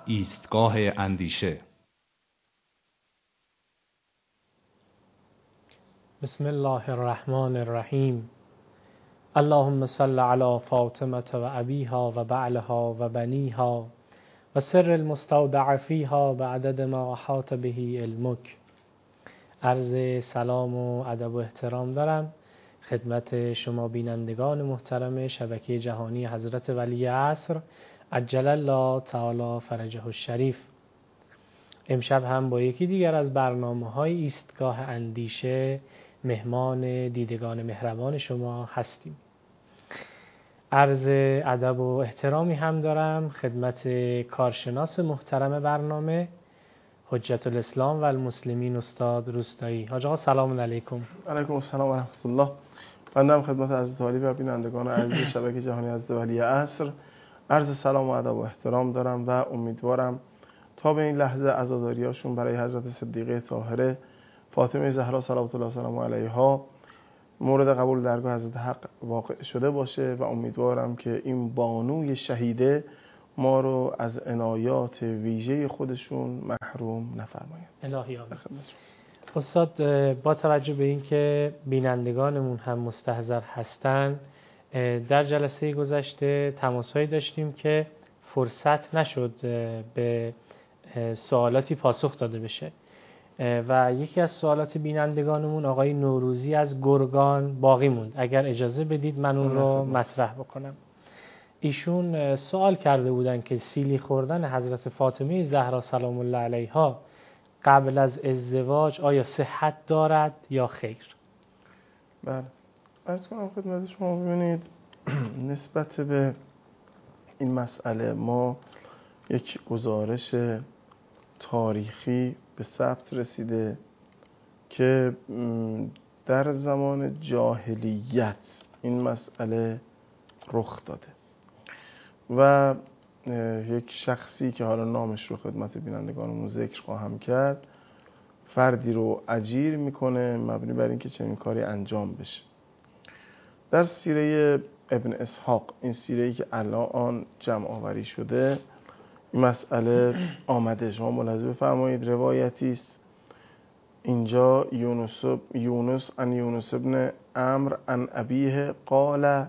ایستگاه اندیشه. بسم الله الرحمن الرحیم. اللهم صل علی فاطمه و ابیها و بعلها و بنیها و سر المستودع فیها و عدد ما احاط به علمک. عرض سلام و ادب و احترام دارم خدمت شما بینندگان محترم شبکه جهانی حضرت ولی عصر عجل الله تعالی فرجه الشریف. امشب هم با یکی دیگر از برنامه‌های ایستگاه اندیشه مهمان دیدگان مهربان شما هستیم. عرض ادب و احترامی هم دارم خدمت کارشناس محترم برنامه حجت الاسلام و المسلمین استاد روستایی. حاج آقا سلام علیکم. علیکم السلام و رحمت الله. بنده خدمت حضرت عالی و بینندگان عزیز شبکه جهانی حضرت ولی عصر عرض سلام و ادب و احترام دارم و امیدوارم تا به این لحظه عزاداریاشون برای حضرت صدیقه طاهره فاطمه زهرا صلوات الله سلام علیها مورد قبول درگاه حضرت حق واقع شده باشه و امیدوارم که این بانوی شهیده ما رو از عنایات ویژه خودشون محروم نفرمایند. الهی آمین. استاد با توجه به اینکه بینندگانمون هم مستحضر هستن، در جلسه گذشته تماسهایی داشتیم که فرصت نشد به سوالاتی پاسخ داده بشه و یکی از سوالات بینندگانمون آقای نوروزی از گرگان باقی موند. اگر اجازه بدید من اون رو مطرح بکنم. ایشون سوال کرده بودن که سیلی خوردن حضرت فاطمه زهرا سلام الله علیها قبل از ازدواج آیا صحت دارد یا خیر؟ بله، عرض کنم خدمت شما. ببینید نسبت به این مسئله ما یک گزارش تاریخی به ثبت رسیده که در زمان جاهلیت این مسئله رخ داده و یک شخصی که حالا نامش رو خدمت بینندگانمون ذکر خواهم کرد فردی رو اجیر میکنه مبنی بر اینکه چنین کاری انجام بشه. در سیره ابن اسحاق، این سیره‌ای که الان جمع آوری شده، این مسئله آمده. شما ملاحظه بفرمایید روایتی است اینجا یونس عن یونس ابن عمرو عن ابیه قال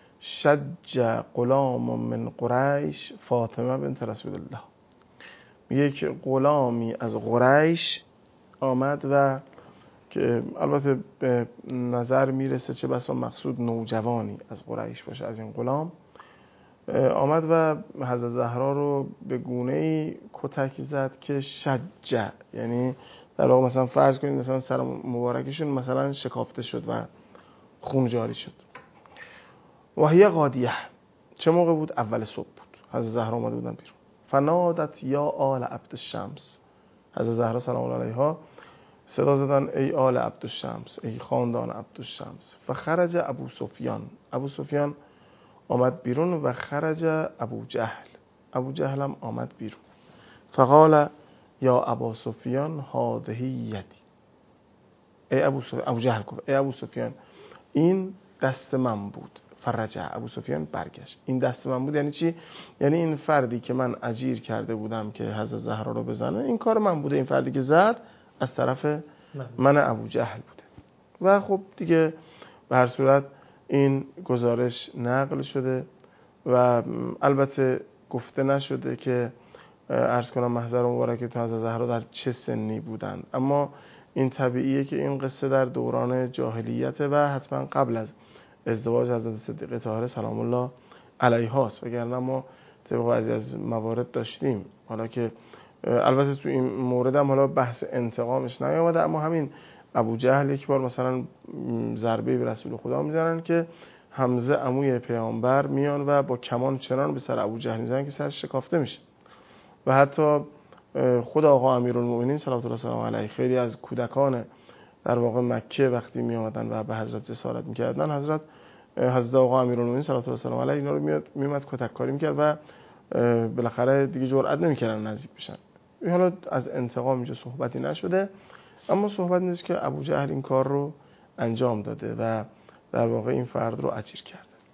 شج غلام من قریش فاطمه بنت رسول الله. یک غلامی از قریش آمد و که البته به نظر میرسه چه بسا مقصود نوجوانی از قریش باشه، از این غلام آمد و حضرت زهرا رو به گونه‌ای کتک زد که شج، یعنی در واقع مثلا فرض کنید مثلا سر مبارکشون مثلا شکافته شد و خون جاری شد. و هی قادیه، چه موقع بود؟ اول صبح بود. حضرت زهرا اومده بودن بیرون. فنادت یا آل عبد الشمس، حضرت زهرا سلام الله علیها صدا زدن ای آل عبد الشمس، ای خاندان عبد الشمس. فخرج ابو سفیان، ابو سفیان آمد بیرون و خرج ابو جهل، ابو جهل هم آمد بیرون. فقال یا ابا سفیان هذه یدی، ای ابو جهل گفت ای ابو سفیان این دست من بود. فرجع، ابو سفیان برگشت. این دست من بود یعنی چی؟ یعنی این فردی که من اجیر کرده بودم که حضرت زهرا رو بزنه این کار من بوده، این فردی که زد از طرف من ابو جهل بوده. و خب دیگه به هر صورت این گزارش نقل شده و البته گفته نشده که عرض کنم محضر مبارکتون حضرت زهرا در چه سنی بودند، اما این طبیعیه که این قصه در دوران جاهلیت و حتما قبل از ازدواج حضرت صدیقه طاهره سلام الله علیها است، وگرنه ما طبق بعضی از موارد داشتیم. حالا که البته تو این مورد هم حالا بحث انتقامش نیامده، اما همین ابو جهل یک بار مثلا ضربه به رسول خدا میزنن که حمزه عموی پیامبر میان و با کمان چنان به سر ابو جهل میزنن که سرش شکافته میشه. و حتی خود آقا امیرالمومنین صلوات الله سلام علیه خیلی از کودکان در واقع مکه وقتی می آمدن و به حضرت جسارت میکردن، حضرت آقا امیرالمومنین صلوات الله سلام علیه اینا رو میومد کتک کاری میکرد و بالاخره دیگه جرئت نمیکردن نزدیک بشن. حالا از انتقام اینجا صحبتی نشده، اما صحبت نیست که ابو جهل این کار رو انجام داده و در واقع این فرد رو اجیر کرده.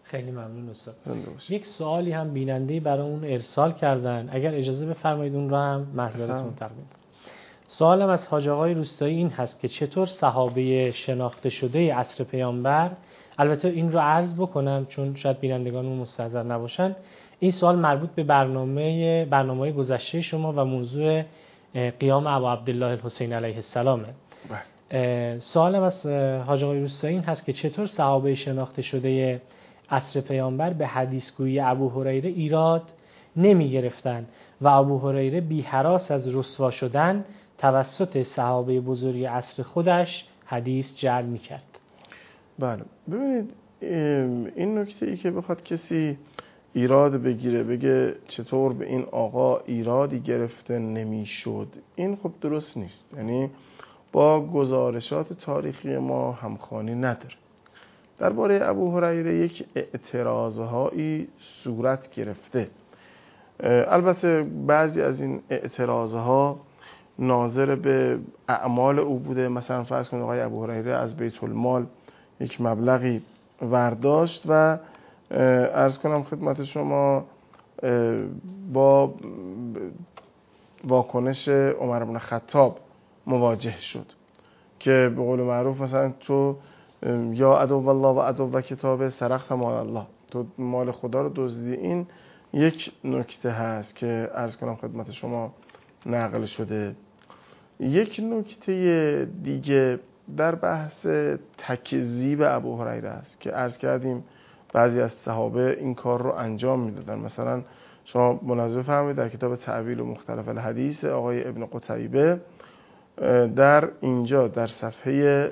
خیلی ممنون استاد. زنده باشید. یک سوالی هم بیننده‌ای برای اون ارسال کردن، اگر اجازه بفرمایید اون رو هم محضرتون تقدیم. سوالم از حاج آقای روستایی این هست که چطور صحابه شناخته شده عصر پیامبر، البته این رو عرض بکنم چون شاید بینندگانمون مستحضر نباشن، این سوال مربوط به برنامه گذشته شما و موضوع قیام ابا عبدالله الحسین علیه السلامه. سوالم از حاج آقای روستایی این هست که چطور صحابه شناخته شده عصر پیامبر به حدیثگویی ابو هریره ایراد نمی گرفتن و ابو هریره بی هراس از رسوا شدن توسط صحابه بزرگ عصر خودش حدیث جعل می کرد. بله ببینید، این نکته ای که بخواد کسی ایراد بگیره بگه چطور به این آقا ایرادی گرفته نمیشد، این خب درست نیست. یعنی با گزارشات تاریخی ما همخوانی نداره. درباره ابو هریره یک اعتراضهایی صورت گرفته. البته بعضی از این اعتراضها ناظر به اعمال او بوده. مثلا فرض کنید آقای ابو هریره از بیت المال یک مبلغی ورداشت و عرض کنم خدمت شما با واکنش عمر بن خطاب مواجه شد که به قول معروف مثلا تو یا عدو الله و عدو و کتاب سرقت مال الله، تو مال خدا رو دزدیدی. این یک نکته هست که عرض کنم خدمت شما نقل شده. یک نکته دیگه در بحث تکذیب ابو هریره است که عرض کردیم بعضی از صحابه این کار رو انجام میدادن. مثلا شما ملاحظه فرمایید در کتاب تعویل و مختلف الحدیث آقای ابن قتیبه در اینجا در صفحه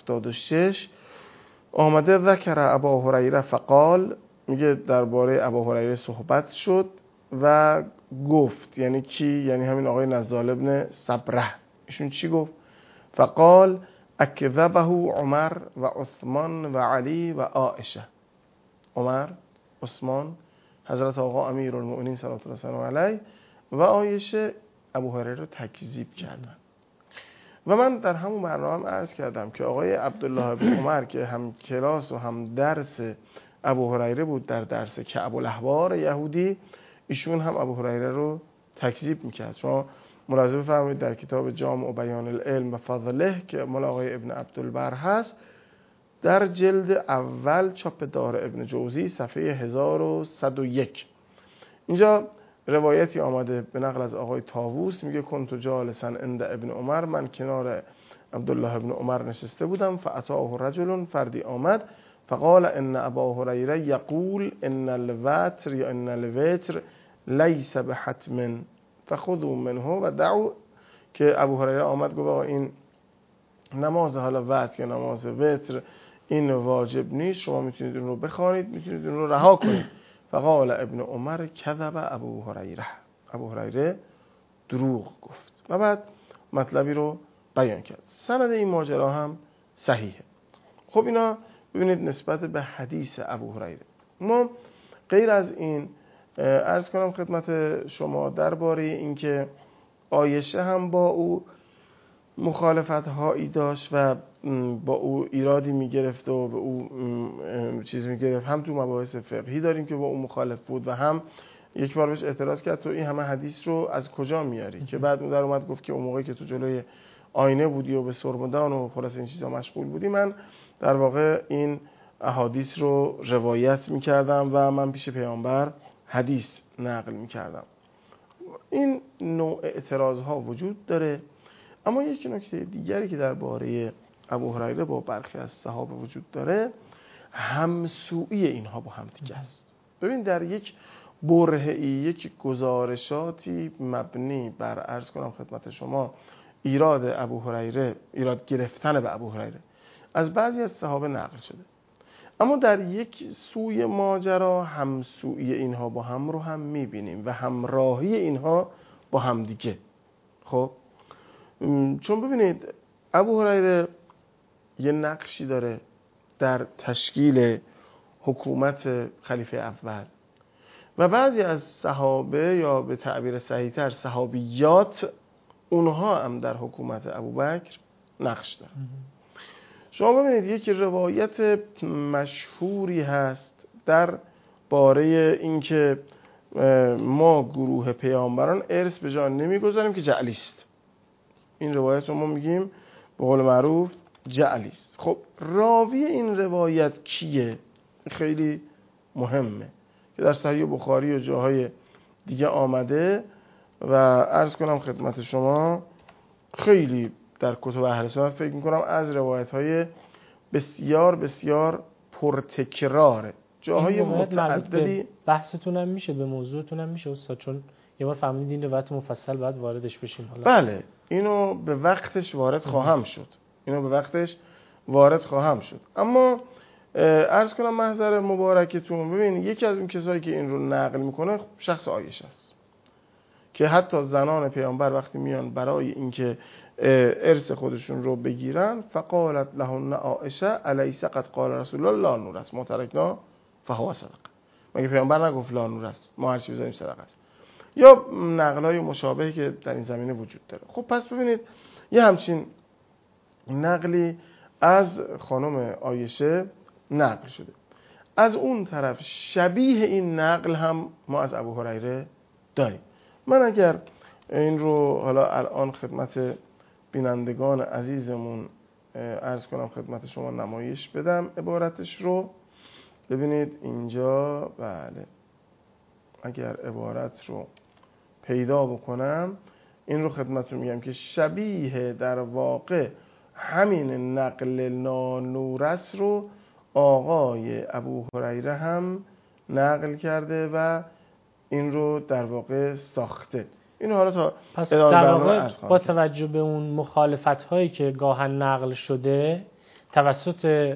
76 آمده ذکر ابا هریره فقال، میگه درباره ابا هریره صحبت شد و گفت، یعنی کی؟ یعنی همین آقای نزال ابن صبره. ایشون چی گفت؟ فقال اکذبه عمر و عثمان و علی و عائشه. عمر، عثمان، حضرت آقا امیرالمؤمنین صلوات الله علیه و علیه و عایشه ابو هریره رو تکذیب کردن. و من در همون برنامه عرض کردم که آقای عبدالله بن عمر که هم کلاس و هم درس ابو هریره بود در درس کعب الاحبار یهودی، ایشون هم ابو هریره رو تکذیب میکرد. شما ملاحظه بفرمایید در کتاب جامع بیان العلم و فضله که مال آقای ابن عبدالبر هست، در جلد اول چاپ دار ابن جوزی صفحه 1101 اینجا روایتی آمده به نقل از آقای طاووس، میگه کنت جالسا عند ابن عمر، من کنار عبدالله ابن عمر نشسته بودم، فاتاه رجل، فردی آمد، فقال ان ابا هریره یقول ان الوتر یا ان الوتر لیس بحتم فخذوا منه و دعوا. که ابو هریره آمد گفت آقا این نماز حالا وتر یا نماز وتر این واجب نیست، شما میتونید اون رو بخوانید، میتونید اون رو رها کنید. فقال ابن عمر کذب ابو هریره، ابو هریره دروغ گفت و بعد مطلبی رو بیان کرد. سند این ماجرا هم صحیحه. خب اینا ببینید نسبت به حدیث ابو هریره. ما غیر از این عرض کنم خدمت شما درباره اینکه عایشه هم با او مخالفت هایی داشت و با او ایرادی میگرفت و به او چیز میگرفت، هم تو مباحث فقهی داریم که با او مخالف بود و هم یک بار بهش اعتراض کرد تو این همه حدیث رو از کجا میاری، که بعد اون در اومد گفت که اون موقعی که تو جلوی آینه بودی و به سرمدان و خلاص این چیزا مشغول بودی، من در واقع این احادیث رو روایت میکردم و من پیش پیامبر حدیث نقل میکردم. این نوع اعتراض ها وجود داره. اما یک نکته دیگری که درباره ابو هریره با برخی از صحابه وجود داره، همسویی اینها با هم دیگه است. ببین در یک برهه‌ای، یک گزارشاتی مبنی بر عرض کنم خدمت شما ایراد ابو هریره، ایراد گرفتن به ابو هریره از بعضی از صحابه نقل شده، اما در یک سوی ماجرا همسویی اینها با هم رو هم میبینیم و همراهی اینها با هم دیگه. خب چون ببینید ابو هریره یه نقشی داره در تشکیل حکومت خلیفه اول و بعضی از صحابه یا به تعبیر صحیح‌تر صحابیات، اونها هم در حکومت ابوبکر نقش دارن. شما ببینید یک روایت مشهوری هست در باره اینکه ما گروه پیامبران ارث به جا نمیگذاریم که جعلی است. این روایت رو ما میگیم به قول معروف جعلی است. خب راوی این روایت کیه؟ خیلی مهمه که در صحیح بخاری و جاهای دیگه آمده و عرض کنم خدمت شما خیلی در کتب اهل سنت فکر میکنم از روایت‌های بسیار بسیار پرتکراره، جاهای متعددی. بحثتون هم میشه، به موضوعتون هم میشه استاد، چون یه بار فهمیدید این روایت مفصل باید واردش بشیم. حالا بله اینو به وقتش وارد خواهم شد. اما عرض کنم محضر مبارکتون، ببینید یکی از اون کسایی که این رو نقل میکنه شخص عایشه است که حتی زنان پیامبر وقتی میان برای اینکه ارث خودشون رو بگیرن، فقالت لهن عایشه الیس قد قال رسول الله لا نور است ما ترکنا فهو صدقه. مگه پیامبر نگفت لا نور است ما هر چی بذاریم صدقه است؟ یا نقل‌های مشابهی که در این زمینه وجود داره. خب پس ببینید یه همچین نقلی از خانم عایشه نقل شده. از اون طرف شبیه این نقل هم ما از ابو هریره داریم. من اگر این رو حالا الان خدمت بینندگان عزیزمون عرض کنم، خدمت شما نمایش بدم عبارتش رو ببینید اینجا. بله اگر عبارت رو پیدا بکنم این رو خدمتتون میگم که شبیه در واقع همین نقل نانورس رو آقای ابو هریره هم نقل کرده و این رو در واقع ساخته. اینو حالا تا پس در واقع با توجه به اون مخالفت هایی که گاهن نقل شده توسط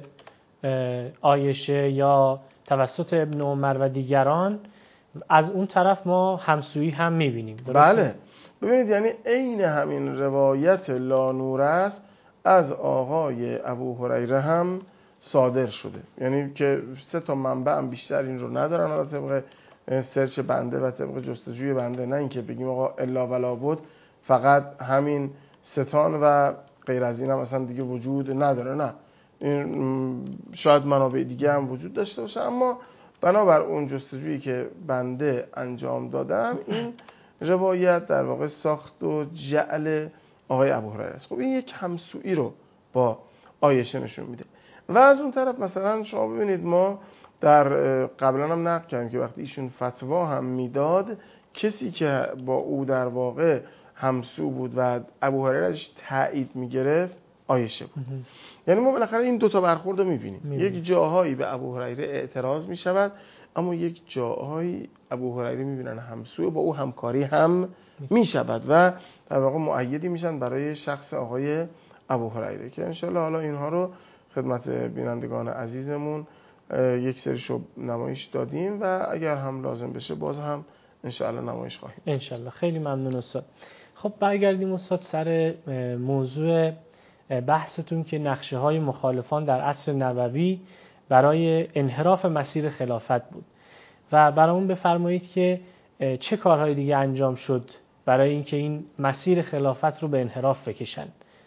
عایشه یا توسط ابن عمر و دیگران، از اون طرف ما همسویی هم میبینیم. بله ببینید یعنی عین همین روایت لانور است از آقای ابو هریره هم صادر شده، یعنی که 3 منبع هم بیشتر این رو ندارن. حالا طبق سرچ بنده و طبق جستجوی بنده، نه اینکه بگیم آقا الا ولا بود فقط همین 3 و غیر از این هم اصلا دیگه وجود نداره، نه، این شاید منابع دیگه هم وجود داشته باشه، اما بنابر اون جستجویی که بنده انجام دادم این روایت در واقع ساخت و جعل آقای ابو هریره است. خب این یک همسویی رو با عایشه نشون میده. و از اون طرف مثلا شما ببینید ما در قبلا هم نقل کردیم که وقتی ایشون فتوا هم میداد، کسی که با او در واقع همسو بود و ابو هریره ازش تایید میگرفت عایشه بود. یعنی ما بالاخره این 2 برخورد رو میبینیم. یک جاهایی به ابو هریره اعتراض میشود، اما یک جاهایی ابو هریره میبینن همسو با او همکاری هم میشود و در واقع مؤیدی میشن برای شخص آقای ابو هریره که انشالله حالا اینها رو خدمت بینندگان عزیزمون یک سریشو نمایش دادیم و اگر هم لازم بشه باز هم انشالله نمایش خواهیم. انشالله. خیلی ممنون استاد. خب برگردیم استاد سر موضوع بحثتون که نقشه های مخالفان در عصر نبوی برای انحراف مسیر خلافت بود و برامون بفرمایید که چه کارهای دیگه انجام شد برای اینکه این مسیر خلافت رو به انحراف بکشن.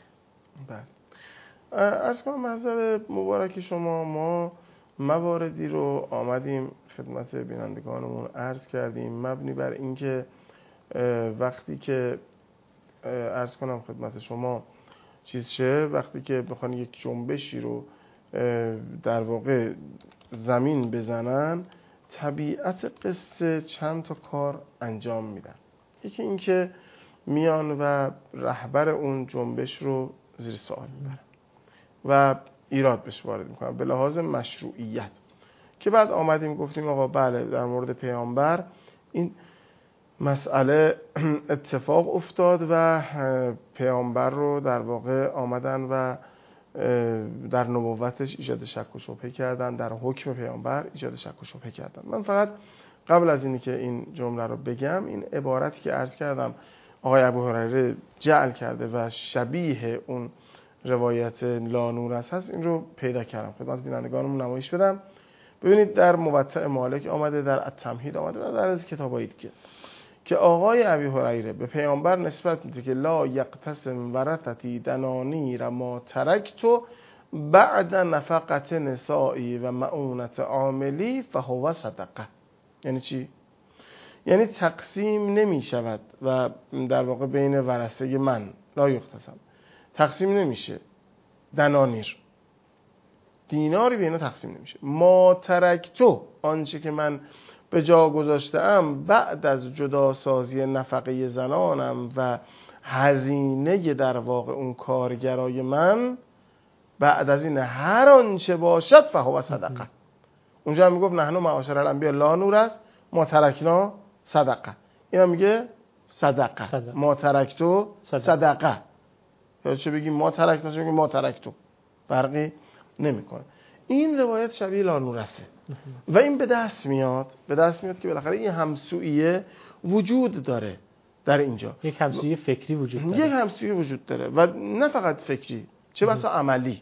بله عرض کنم محضر مبارک شما، ما مواردی رو آمدیم خدمت بینندگانمون عرض کردیم مبنی بر اینکه وقتی که عرض کنم خدمت شما وقتی که بخوان یک جنبشی رو در واقع زمین بزنن، طبیعت قصه چند تا کار انجام میدن. یکی این که میان و رهبر اون جنبش رو زیر سوال میبرن و ایراد بهش وارد میکنن به لحاظ مشروعیت، که بعد آمدیم گفتیم آقا بله در مورد پیامبر این مسئله اتفاق افتاد و پیامبر رو در واقع آمدن و در نبوتش ایجاد شک و شبهه کردن، در حکم پیامبر ایجاد شک و شبهه کردن. من فقط قبل از اینی که این جمله رو بگم، این عبارتی که عرض کردم آقای ابو هریره جعل کرده و شبیه اون روایت لانورس هست، این رو پیدا کردم خدمت بینندگانمون نمایش بدم. ببینید در موطأ مالک آمده، در التمهید آمده و در از کتابایی دیگه که آقای ابی هریره به پیامبر نسبت میده که لا یقتسم ورثتی دنانیر ما ترکتو بعد نفقت نسائی و معونت عاملی فهو صدقه. یعنی چی؟ یعنی تقسیم نمی شود و در واقع بین ورثه من لا یختصم، تقسیم نمیشه دنانیر، دیناری به اینا تقسیم نمیشه. ما ترکتو، آنچه که من به جا گذاشتم بعد از جدا سازی نفقه زنانم و هزینه در واقع اون کارگرای من، بعد از این هر آنچه باشد فهو صدقه. اونجا هم میگفت نحن معاشر الانبیاء لا نور است، ما ترکنا صدقه. اینا میگه صدقه. ما ترکتو صدقه. یا چه بگیم ما ترکنا، چه بگیم ما ترکتو، فرقی نمیکنه. این روایت شبیه لا نور است و این به دست میاد که بالاخره این همسویه وجود داره در اینجا. یک همسویه فکری وجود داره. یک همسویه وجود داره و نه فقط فکری، چه بسا عملی.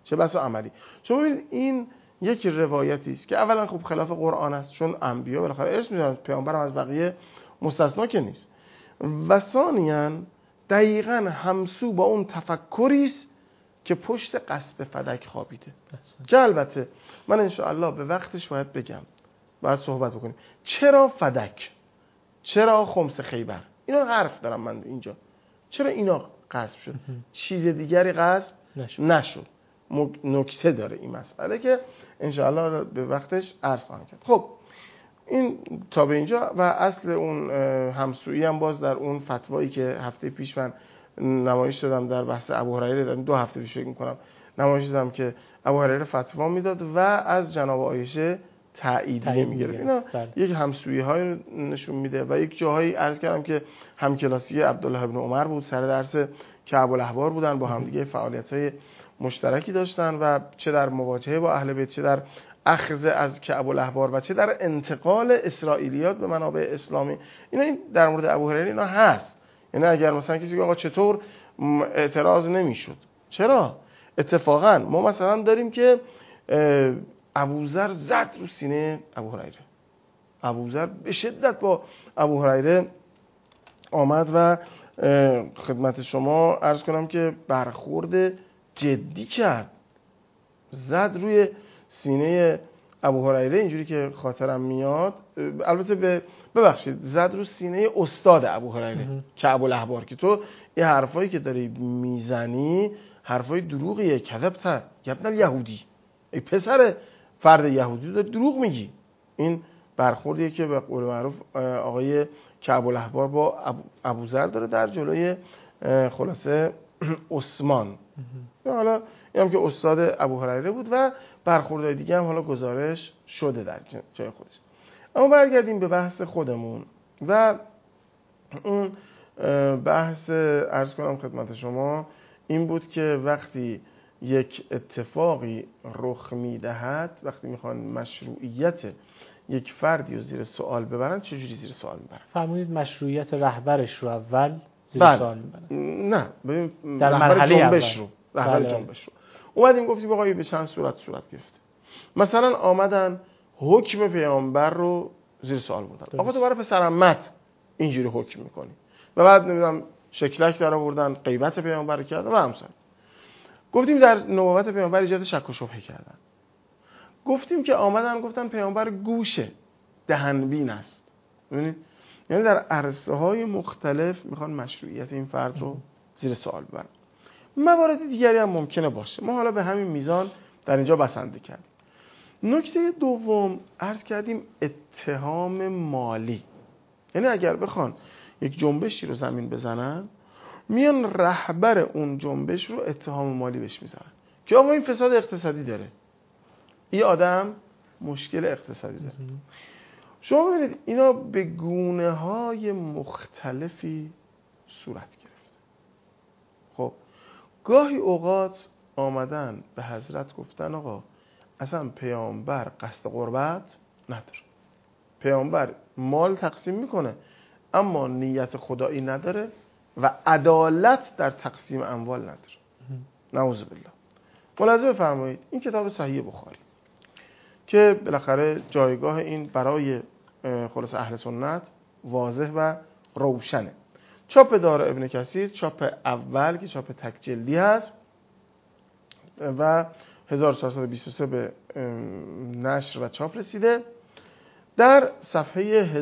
چون ببینید این یک روایتی است که اولا خب خلاف قرآن است، چون انبیا بالاخره ارث می‌دن، پیامبر هم از بقیه مستثنا که نیست. و ثانیاً دقیقاً همسو با اون تفکری است که پشت قصب فدک خوابیده. که البته من انشاءالله به وقتش باید بگم، باید صحبت بکنیم چرا فدک، چرا خمس خیبر، اینا حرف دارم من اینجا، چرا اینا غصب شد، چیز دیگری غصب نشد. نکته داره این مسئله که انشاءالله به وقتش عرض خواهم کرد. خب این تا به اینجا. و اصل اون همسویی هم باز در اون فتوایی که هفته پیش من نمایش دادم در بحث ابو هریره، 2 هفته پیش فکر می‌کنم نمایش دادم که ابو هریره فتوا میداد و از جناب عایشه تاییدیه میگرفت. اینا یک همسویی های نشون میده. و یک جاهایی عرض کردم که همکلاسی عبدالله ابن عمر بود، سر درس کعب الاحبار بودن، با هم دیگه فعالیت‌های مشترکی داشتن و چه در مواجهه با اهل بیت، چه در اخذ از کعب الاحبار و چه در انتقال اسرائیلیات به منابع اسلامی، اینا در مورد ابو هریره اینا هست. یعنی اگر مثلا کسی بگه آقا چطور اعتراض نمیشد، چرا؟ اتفاقا ما مثلا داریم که ابوذر زد رو سینه ابو هریره، ابوذر به شدت با ابو هریره آمد و خدمت شما عرض کنم که برخورد جدی کرد، زد روی سینه ابو هریره، اینجوری که خاطرم میاد، البته ببخشید زد رو سینه استاد ابو هریره کعب الاحبار که تو این حرفایی که داری میزنی حرفای دروغیه، کذبت یبن الیهودی، ای پسر فرد یهودی داری دروغ میگی. این برخوردیه که به قول معروف آقای کعب الاحبار با ابوذر داره در جلوی خلاصه عثمان. حالا اینم که استاد ابو هریره بود و برخوردهای دیگه هم حالا گزارش شده در جای خودش. اما برگردیم به بحث خودمون و اون بحث عرض کنم خدمت شما این بود که وقتی یک اتفاقی رخ میدهد، وقتی میخوان مشروعیت یک فردی رو زیر سوال ببرن، چجوری زیر سوال میبرن؟ فرمودید مشروعیت رهبرش رو اول زیر سوال میبرن. نه ببین در رهبر جنبش رو اومدیم گفتیم آقا به چند صورت گرفته. مثلا آمدن حکم پیامبر رو زیر سوال بردن، آقا تو برای پسر عمت اینجوری حکم میکنی، و بعد نمیدونم شکلک در آوردن، غیبت پیامبر کردن و همسر. گفتیم در نبوت پیامبر ایجاد شک و شبهه کردن. گفتیم که آمدن گفتن پیامبر گوشه دهنبین است. ببینید یعنی در عرصه‌های مختلف میخوان مشروعیت این فرد رو زیر سوال ببرن. موارد دیگری هم ممکنه باشه، ما حالا به همین میزان در اینجا بسنده کردیم. نکته دوم عرض کردیم اتهام مالی، یعنی اگر بخوان یک جنبشی رو زمین بزنن میان رهبر اون جنبش رو اتهام مالی بهش میزنن که آقا این فساد اقتصادی داره، این آدم مشکل اقتصادی داره. شما ببینید اینا به گونه‌های مختلفی صورت گرفته. خب گاهی اوقات آمدن به حضرت گفتن آقا اصلا پیامبر قصد قربت نداره، پیامبر مال تقسیم میکنه اما نیت خدایی نداره و عدالت در تقسیم اموال نداره. نعوذ بالله. ملاحظه بفرمایید این کتاب صحیح بخاری که بالاخره جایگاه این برای خلاص اهل سنت واضح و روشنه. چاپ دار ابن کثیر، چاپ اول که چاپ تک جلدی هست، و 1423 به نشر و چاپ رسیده. در صفحه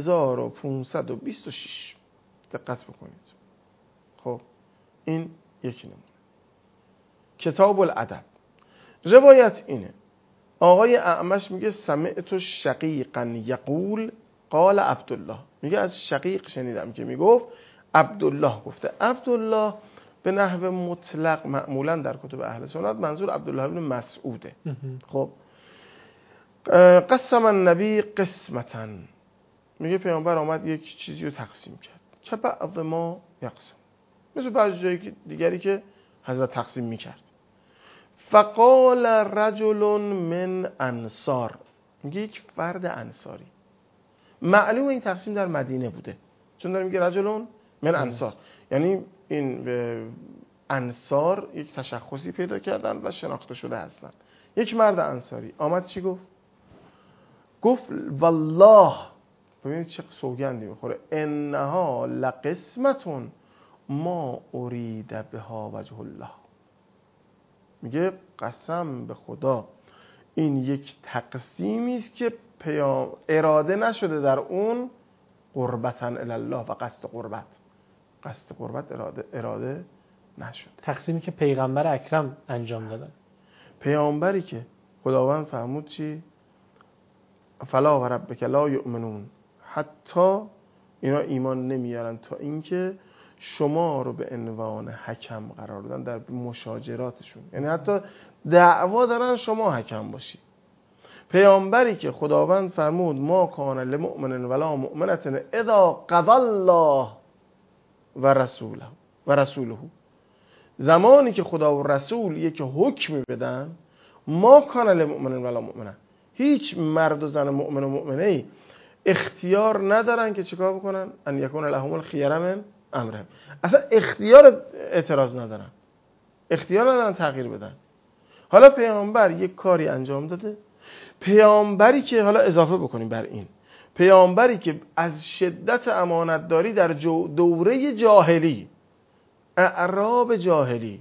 1526 دقت بکنید. خب این یکی نمونه. کتاب الادب. روایت اینه، آقای اعمش میگه سمعت شقیقا یقول قال عبدالله، میگه از شقیق شنیدم که میگفت عبدالله گفته. عبدالله به نحو مطلق معمولا در کتب اهل سنت منظور عبدالله بن مسعوده. خب قسم النبی قسمتا، میگه پیامبر آمد یک چیزی رو تقسیم کرد، که بعض ما یقسم، مثل بعضی جایی دیگری که حضرت تقسیم میکرد. فقال رجل من انصار، میگه یک فرد انصاری، معلومه این تقسیم در مدینه بوده چون داره میگه رجل من انصار، یعنی این انصار یک تشخصی پیدا کردن و شناخته شده هستن. یک مرد انصاری آمد چی گفت؟ گفت والله، ببینید چه سوگندی میخوره، انها لقسمتون ما ارید بها وجه الله، میگه قسم به خدا این یک تقسیمی است که اراده نشده در اون قربتاً الی الله و قصد قربت اراده نشده. تقسیمی که پیغمبر اکرم انجام دادن، پیامبری که خداوند فرمود چی؟ فلا و ربک لا یؤمنون، حتی اینا ایمان نمیارن تا اینکه شما رو به عنوان حکم قرار دادن در مشاجراتشون، یعنی حتی دعوا دارن شما حکم باشی. پیامبری که خداوند فرمود ما کان لمؤمن ولا مؤمنة اذا قضى الله و رسوله، زمانی که خدا و رسول یک حکمی بدن، ما کان لمؤمن ولا مؤمنة، هیچ مرد و زن مؤمن و مؤمنه اختیار ندارن که چیکار بکنن؟ ان یکون لهم الخیره من امرهم، اصلا اختیار اعتراض ندارن، اختیار ندارن تغییر بدن. حالا پیامبر یک کاری انجام داده، پیامبری که حالا اضافه بکنیم بر این، پیامبری که از شدت امانتداری در دوره جاهلی، اعراب جاهلی،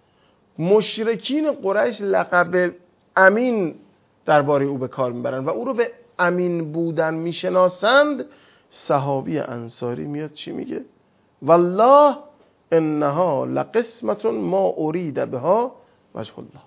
مشرکین قریش لقب امین درباره او به کار میبرن و او رو به امین بودن میشناسند، صحابی انصاری میاد چی میگه؟ والله انها لقسمت ما ارید بها وجه الله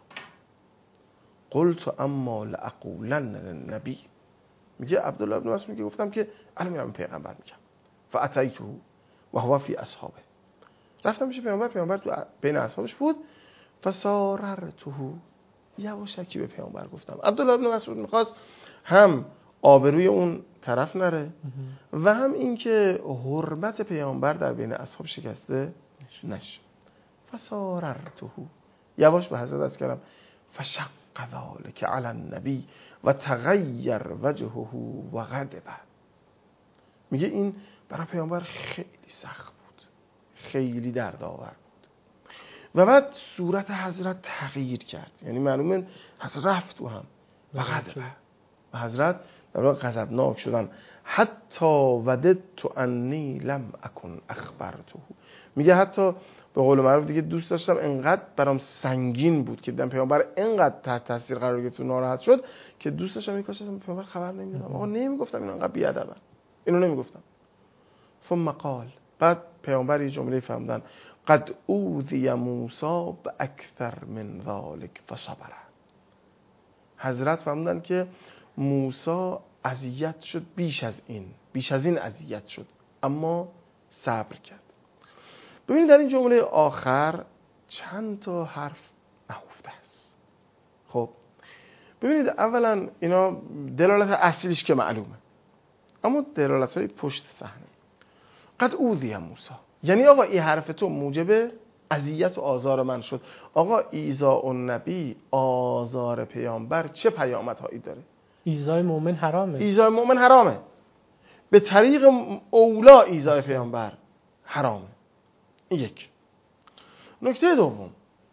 قلت اما لاقولن للنبی، میگه عبدالله بن مسعود میگه گفتم که الان میرم پیغمبر میگم فاتیته و هو فی اصحابه، رفتم پیش پیغمبر تو بین اصحابش بود، فساررته، یواشکی به پیامبر گفتم. عبدالله بن مسعود میخواست هم آبروی اون طرف نره و هم اینکه حرمت پیامبر در بین اصحاب شکسته نشه. فساررته، یواش به حضرت عرض کردم فشق ذلک علی النبی و تغیر وجهه و غضب، میگه این برای پیامبر خیلی سخت بود، خیلی دردآور بود و بعد صورت حضرت تغییر کرد، یعنی معلومه حضرت رفت تو هم و غضب، و حضرت در واقع غضبناک شدن. حتی وددت انی لم اکن اخبرته، میگه حتی به قول معروف دیگه دوست داشتم، انقدر برام سنگین بود که دیدم پیامبر انقدر تحت تاثیر قرار گرفت و ناراحت شد که دوست داشتم این کاش اصلا پیامبر خبر نمیدادم، آقا نمیگفتم اینو، انقدر بیادبن، اینو نمیگفتم. ثم قال، بعد پیامبر یه جمله فرمودن قد اوذی موسی باکثر من ذلک فصبر، حضرت فرمودن که موسی اذیت شد بیش از این اذیت شد اما صبر کرد. ببینید در این جمله آخر چند تا حرف نهفته است. خب ببینید اولا اینا دلالت اصلیش که معلومه، اما دلالت های پشت صحنه. قد اوذی موسی، یعنی آقا این حرف تو موجب اذیت و آزار من شد. آقا ایذاء النبی، آزار پیامبر چه پیامدهایی داره؟ ایذای مؤمن حرامه، ایذای مؤمن حرامه، به طریق اولا ایذای پیامبر حرامه. این یک. نکته دوم،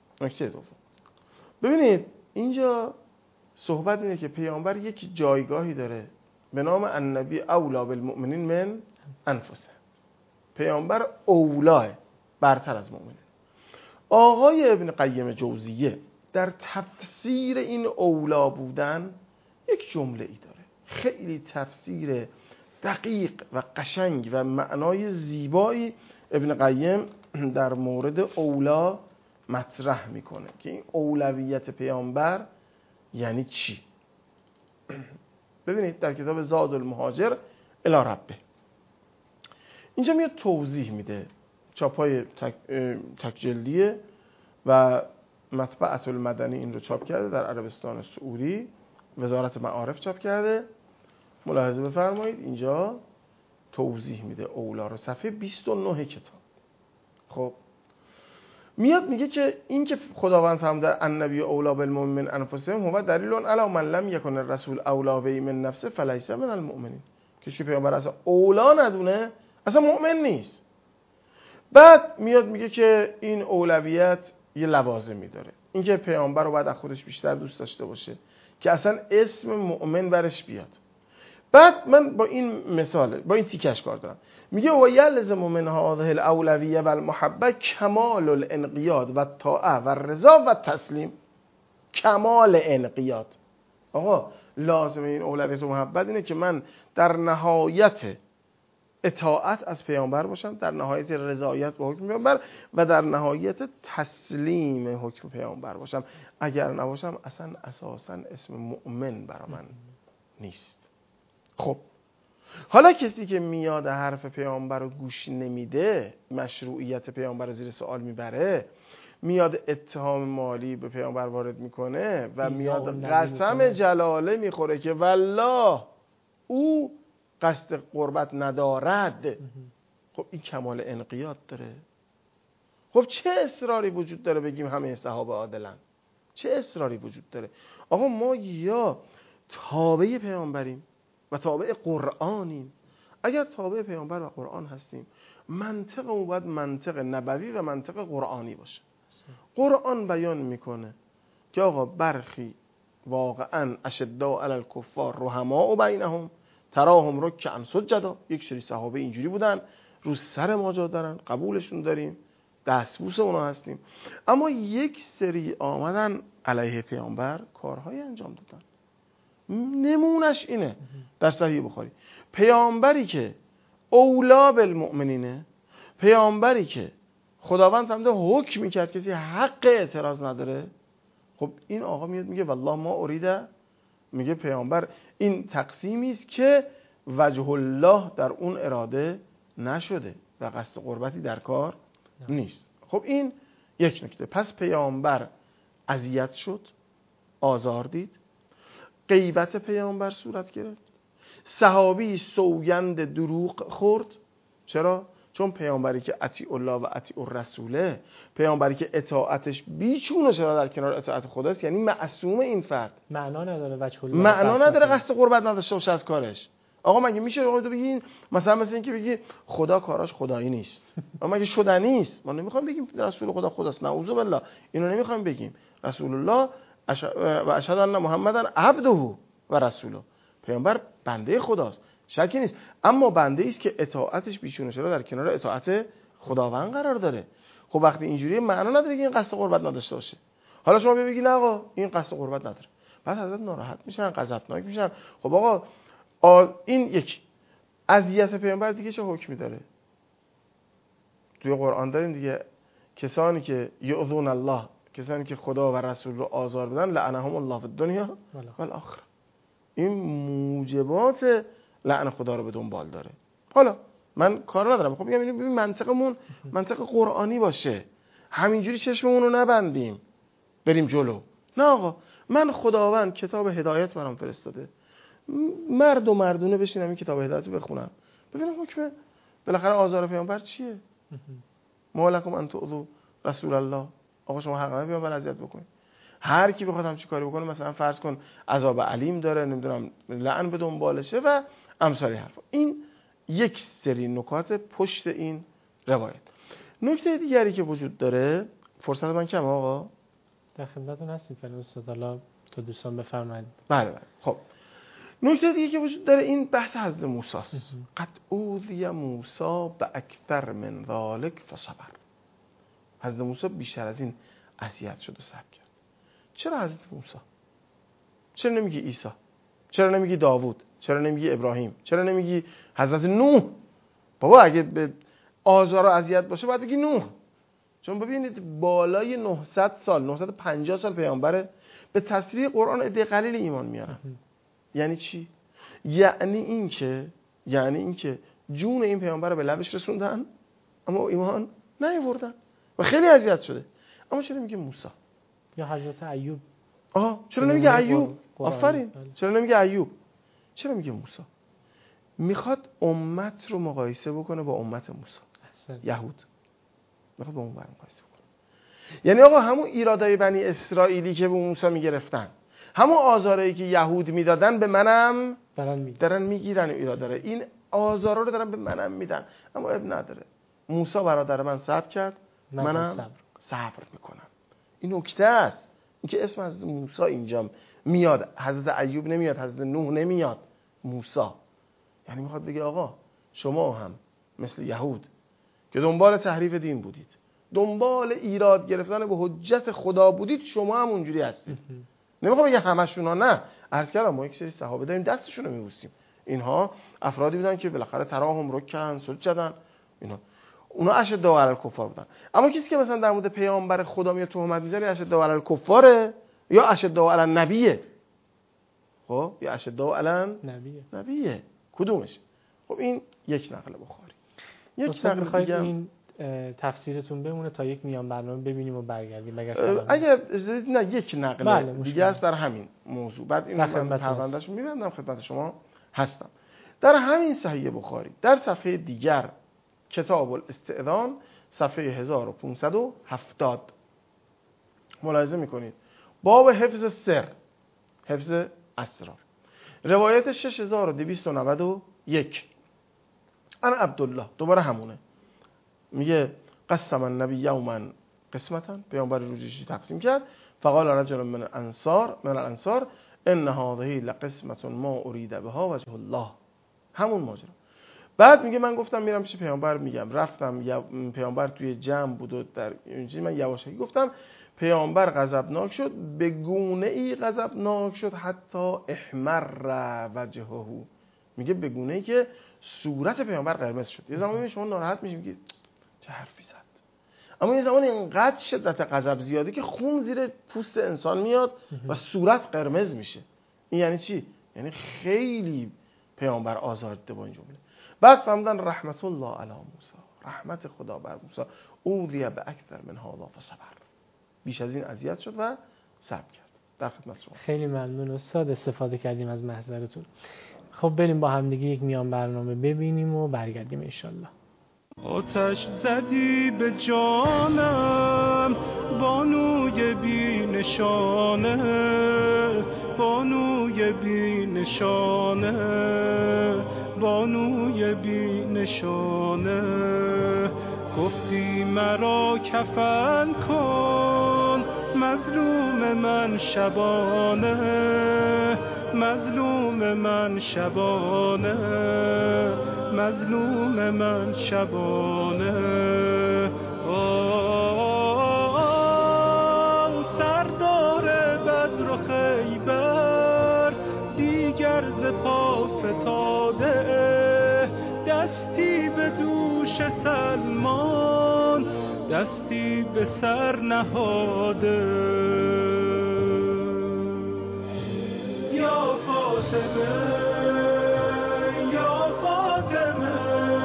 ببینید اینجا صحبت اینه که پیامبر یک جایگاهی داره به نام النبی اولا بالمؤمنین من انفسه، پیامبر اولاه، برتر از مؤمنین. آقای ابن قیم جوزیه در تفسیر این اولا بودن یک جمله ای داره، خیلی تفسیر دقیق و قشنگ و معنای زیبایی ابن قیم در مورد اولا مطرح میکنه که این اولویت پیامبر یعنی چی. ببینید در کتاب زاد المهاجر الی ربه اینجا میاد توضیح میده، چاپای تک جلدیه و مطبعة المدنی این رو چاپ کرده، در عربستان سعودی وزارت معارف چاپ کرده. ملاحظه بفرمایید اینجا توضیح میده اولا رو، صفحه 29 کتاب. خب میاد میگه که این که خداوند هم در النبی اولا بالمؤمنین انفسهم هو دلیل علی من لم یکن الرسول اولا به من نفسه فلیس من المؤمنین. کسی که پیامبر اصلا اولا ندونه اصلا مؤمن نیست. بعد میاد میگه که این اولویت یه لوازمی داره، اینکه پیامبر رو باید از خودش بیشتر دوست داشته باشه که اصلا اسم مؤمن برش بیاد. بعد من با این مثال، با این تیکش کار دارم، میگه و یلزم من هذه الاولویه و المحبه کمال الانقیاد و طاعه و رضا و تسلیم. کمال انقیاد، آقا لازم این اولویت و محبت اینه که من در نهایت اطاعت از پیامبر باشم، در نهایت رضایت به حکم پیامبر و در نهایت تسلیم حکم پیامبر باشم. اگر نباشم اصلا اساسا اسم مؤمن برا من نیست. خب حالا کسی که میاد حرف پیامبر رو گوش نمیده، مشروعیت پیامبر رو زیر سوال میبره، میاد اتهام مالی به پیامبر وارد میکنه و میاد قسم جلاله میخوره که والله او قصد قربت ندارد، خب این کمال انقیاد داره؟ خب چه اصراری وجود داره بگیم همه صحابه عادلن؟ چه اصراری وجود داره؟ آقا ما یا تابع پیامبریم و تابع قرآنیم. اگر تابع پیامبر و قرآن هستیم، منطقمون باید منطق نبوی و منطق قرآنی باشه. قرآن بیان میکنه که آقا برخی واقعا اشداء علی الکفار رحماء بینهم تراهم رکعا سجدا، یک سری صحابه اینجوری بودن، رو سر ما جا دارن، قبولشون داریم، دستبوس اونا هستیم. اما یک سری آمدن علیه پیامبر کارهای انجام دادن. نمونش اینه در صحیح بخاری، پیامبری که اولا بالمؤمنینه، پیامبری که خداوند فهمده حکم میکرد کسی حق اعتراض نداره. خب این آقا میاد میگه والله ما اریده، میگه پیامبر این تقسیمی است که وجه الله در اون اراده نشده و قصد قربتی در کار نیست. خب این یک نکته. پس پیامبر اذیت شد، آزار دید، غیبت پیامبر صورت گرفت، صحابی سوگند دروغ خورد. چرا؟ چون پیامبری که اطیع الله و اطیع الرسوله، پیامبری که اطاعتش بیچونه چرا در کنار اطاعت خداست، یعنی معصوم این فرد، معنا نداره وجه الله، معنا نداره قصد قربت نداشته باشه از کارش. آقا مگه میشه آقا تو بگی مثلا مثل این که بگی خدا کاراش خدایی نیست؟ آقا مگه شدنی نیست؟ ما نمیخوایم بگیم رسول خدا خداست، نعوذ بالله، اینو نمیخوایم بگیم. رسول الله و اشهد ان محمدن عبده و رسوله، پیامبر بنده خداست، شکی نیست، اما بنده ایست که اطاعتش بیچونه چرا در کنار اطاعت خداوند قرار داره. خب وقتی اینجوریه معنا نداره که این قصد قربت نداشته باشه. حالا شما بگی نه آقا این قصد قربت نداره، بعد حضرت ناراحت میشن، غضبناک میشن. خب آقا این یک اذیت پیامبر دیگه چه حکمی داره؟ توی قرآن داریم دیگه، کسانی که یؤذون الله، کسانی که خدا و رسول رو آزار بدن، لعنهم الله فی الدنیا و الاخره. این موجبات لعن خدا رو به دنبال داره. حالا من کار ندارم، خب میگم این منطقمون منطق قرآنی باشه، همینجوری چشممون رو نبندیم بریم جلو. نه آقا، من خداوند کتاب هدایت برام فرستاده، مرد و مردونه بشینم این کتاب هدایت رو بخونم ببینم حکم بالاخره آزار پیامبر چیه. ما لکم ان تؤذوا رسول الله، آقا شما حق ندارید پیامبر اذیت بکنید. هر کی بخواد همچین کاری بکنه، مثلا فرض کن عذاب علیم داره، نمیدونم لعن به دنبالشه و امثال حرفا. این یک سری نکات پشت این روایت. نکته دیگری که وجود داره، فرصت من کم آقا، در خدمتتون هستیم فعلا استاد، حالا تو دوستان بفرمایید. بله. خب نکته دیگه که وجود داره این بحث حضرت موسی است. قد اوذی موسی باکثر من ذلک فصبر. حضرت موسی بیشتر از این اذیت شد و صبر کرد. چرا حضرت موسی؟ چرا نمیگی عیسی؟ چرا نمیگی داوود؟ چرا نمیگی ابراهیم؟ چرا نمیگی حضرت نوح؟ بابا اگه به آزار و اذیت باشه باید بگی نوح. چون ببینید بالای 900 سال 950 سال پیامبره، به تصریح قرآن عده قلیل ایمان میارن. یعنی چی؟ یعنی اینکه جون این پیامبر رو به لبش رسوندن اما ایمان نیاوردن و خیلی اذیت شده. اما چرا میگه موسی؟ یا حضرت ایوب؟ چرا نمیگه ایوب؟ آفرین. چرا نمیگه ایوب؟ چرا میگه موسی؟ میخواد امت رو مقایسه بکنه با امت موسی. یهود میخواد با اون مقایسه بکنه. یعنی آقا همون ایرادای بنی اسرائیلی که به موسی میگرفتن، همون آزارایی که یهود میدادن به منم دارن میگیرن. ایراداره این آزارا رو دارن به منم میدن، اما اب نداره. موسی برادر من صبر کرد، منم صبر میکنم. این نکته است. این که اسم حضرت موسی اینجا میاد، حضرت ایوب نمیاد، حضرت نوح نمیاد، موسی. یعنی میخواد بگه آقا شما هم مثل یهود که دنبال تحریف دین بودید، دنبال ایراد گرفتن به حجت خدا بودید، شما هم اونجوری هستید. نمیخوام بگه همشون ها، نه، عرض کردم ما یک سری صحابه داریم دستشون رو میبوسیم. اینها افرادی بودن که بالاخره تراهم رکن سجدن، اونا اشد علی الکفار بودن. اما کسی که مثلا در مورد پیامبر خدا میاد تهمت میذاره، اشد علی الکفاره یا اشد علی النبیه؟ خب یا اشد علی نبیه، کدومش؟ خب این یک نقل بخاری. یک نقل دیگه این تفسیرتون بمونه تا یک میان برنامه ببینیم و برگردیم. اگر نه یک نقل دیگه است در همین موضوع، بعد این من پروندهشو میبندم خدمت شما هستم. در همین صحیح بخاری در صفحه دیگر کتاب الاستئذان صفحه 1570 ملاحظه میکنید باب حفظ سر، حفظ اسرار، روایت 6291 انا عبدالله، دوباره همونه، میگه قسم النبی یوما قسمتا، پیامبر روزی تقسیم کرد، فقال رجل من الانصار ان هذه لقسمه ما اريد بها وجه الله، همون ماجرا. بعد میگه من گفتم میرم پیش پیامبر، میگم رفتم پیامبر توی جمع بود و در اینجوری من یواشکی گفتم، پیامبر غضبناک شد، به گونه ای غضبناک شد حتی احمر وجهه، میگه به گونه ای که صورت پیامبر قرمز شد. یه زمانی شما ناراحت میشید میگید چه حرفی زد، اما یه زمانی اینقدر شدت غضب زیاده که خون زیر پوست انسان میاد و صورت قرمز میشه. این یعنی چی؟ یعنی خیلی پیامبر آزار دیده با این جمله. بعد فهمیدن رحمت الله علی موسی، رحمت خدا بر موسی، اوذی باکثر من هذا فصبر، بیش از این اذیت شد و صبر کرد. در خدمت شما. خیلی ممنون استاد، استفاده کردیم از محضرتون. خب بریم با هم دیگه یک میان برنامه ببینیم و برگردیم ان شاءالله. آتش زدی به جانم بانوی بی نشانه، بانوی بی نشانه، بانوی بی نشانه، گفتی مرا کفن کن مظلوم من شبانه، مظلوم من شبانه، مظلوم من شبانه. سردار بدر و خیبر دیگر ز پا فتاده، دستی به دوش سلمان دستی به سر نهاده. یا فاطمه یا فاطمه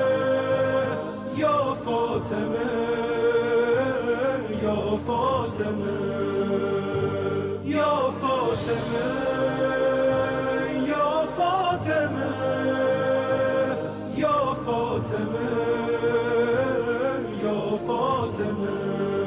یا فاطمه یا فاطمه یا فاطمه یا فاطمه یا فاطمه یا فاطمه.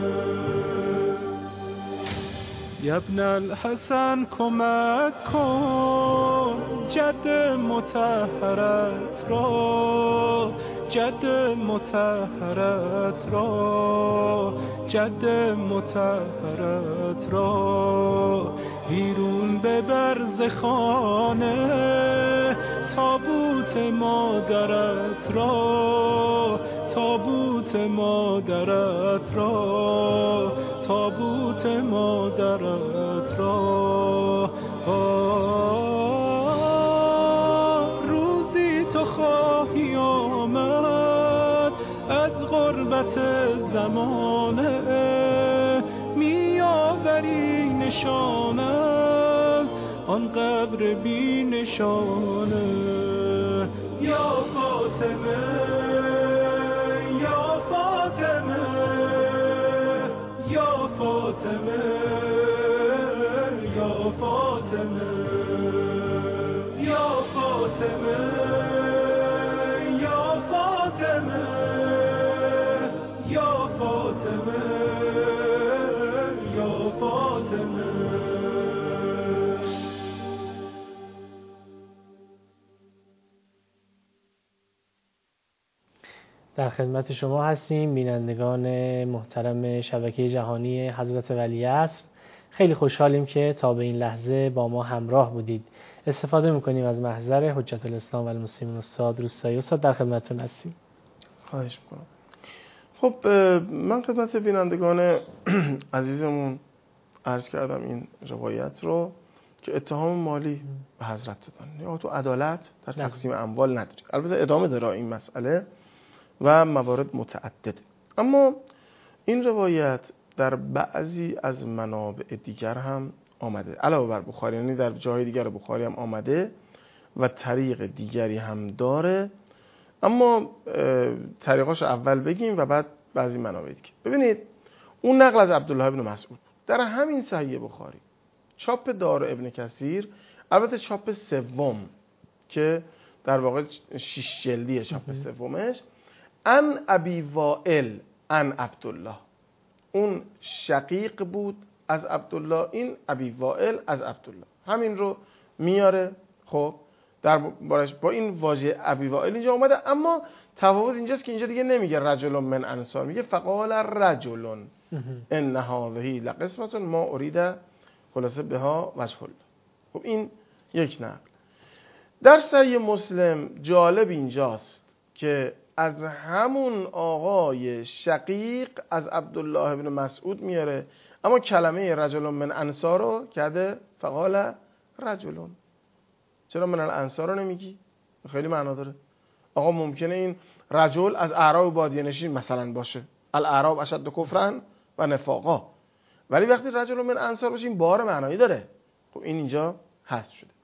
یا ابن الحسن کمک کن جد مطهرت را، جد مطهرت را، جد مطهرت را، بیرون ببر ز خانه تابوت مادرت را، تابوت مادرت را، تابوت مادرت را. از غربت زمانه میآوری نشان از آن قبر بی نشانه. یا فاطمه یا فاطمه یا فاطمه یا فاطمه یا فاطمه یا فاطمه یا فاطمه یا فاطمه. در خدمت شما هستیم بینندگان محترم شبکه جهانی حضرت ولیعصر. خیلی خوشحالیم که تا به این لحظه با ما همراه بودید. استفاده میکنیم از محضر حجت الاسلام و المسلمین استاد روستایی. استاد در خدمتتون هستیم. خواهش میکنم. خب من خدمت بینندگان عزیزمون عرض کردم این روایت رو که اتهام مالی به حضرت دادن یا تو عدالت در تقسیم اموال نداری. البته ادامه داره این مسئله و موارد متعدد، اما این روایت در بعضی از منابع دیگر هم آمده، علاوه بر بخاری، یعنی در جای دیگر بخاری هم آمده و طریق دیگری هم داره. اما طریقاش اول بگیم و بعد بعضی منابع دیگه. ببینید اون نقل از عبدالله ابن مسعود در همین صحیح بخاری، چاپ دار ابن کثیر، البته چاپ سوم که در واقع 6 جلدیه چاپ سومش، ان ابی وائل ان عبدالله، اون شقیق بود از عبدالله، این ابی وائل از عبدالله، همین رو میاره. خب در بارش با این واژه ابی وائل اینجا اومده، اما تفاوت اینجاست که اینجا دیگه نمیگه رجل من انصار، میگه فقال رجل ان هذه لقسمه ما اريد خلاصه بها وجه الله. خب این یک نقل. در صحیح مسلم جالب اینجاست که از همون آقای شقیق از عبدالله ابن مسعود میاره، اما کلمه رجل من انصار رو کرده فقال رجل. چرا من الانصار رو نمیگی؟ خیلی معنا داره. آقا ممکنه این رجل از اعراب بادیه نشین مثلا باشه، الاعراب اشد کفرا و نفاقا، ولی وقتی رجل من انصار باشه این بار معنایی داره. خب این اینجا حذف شده.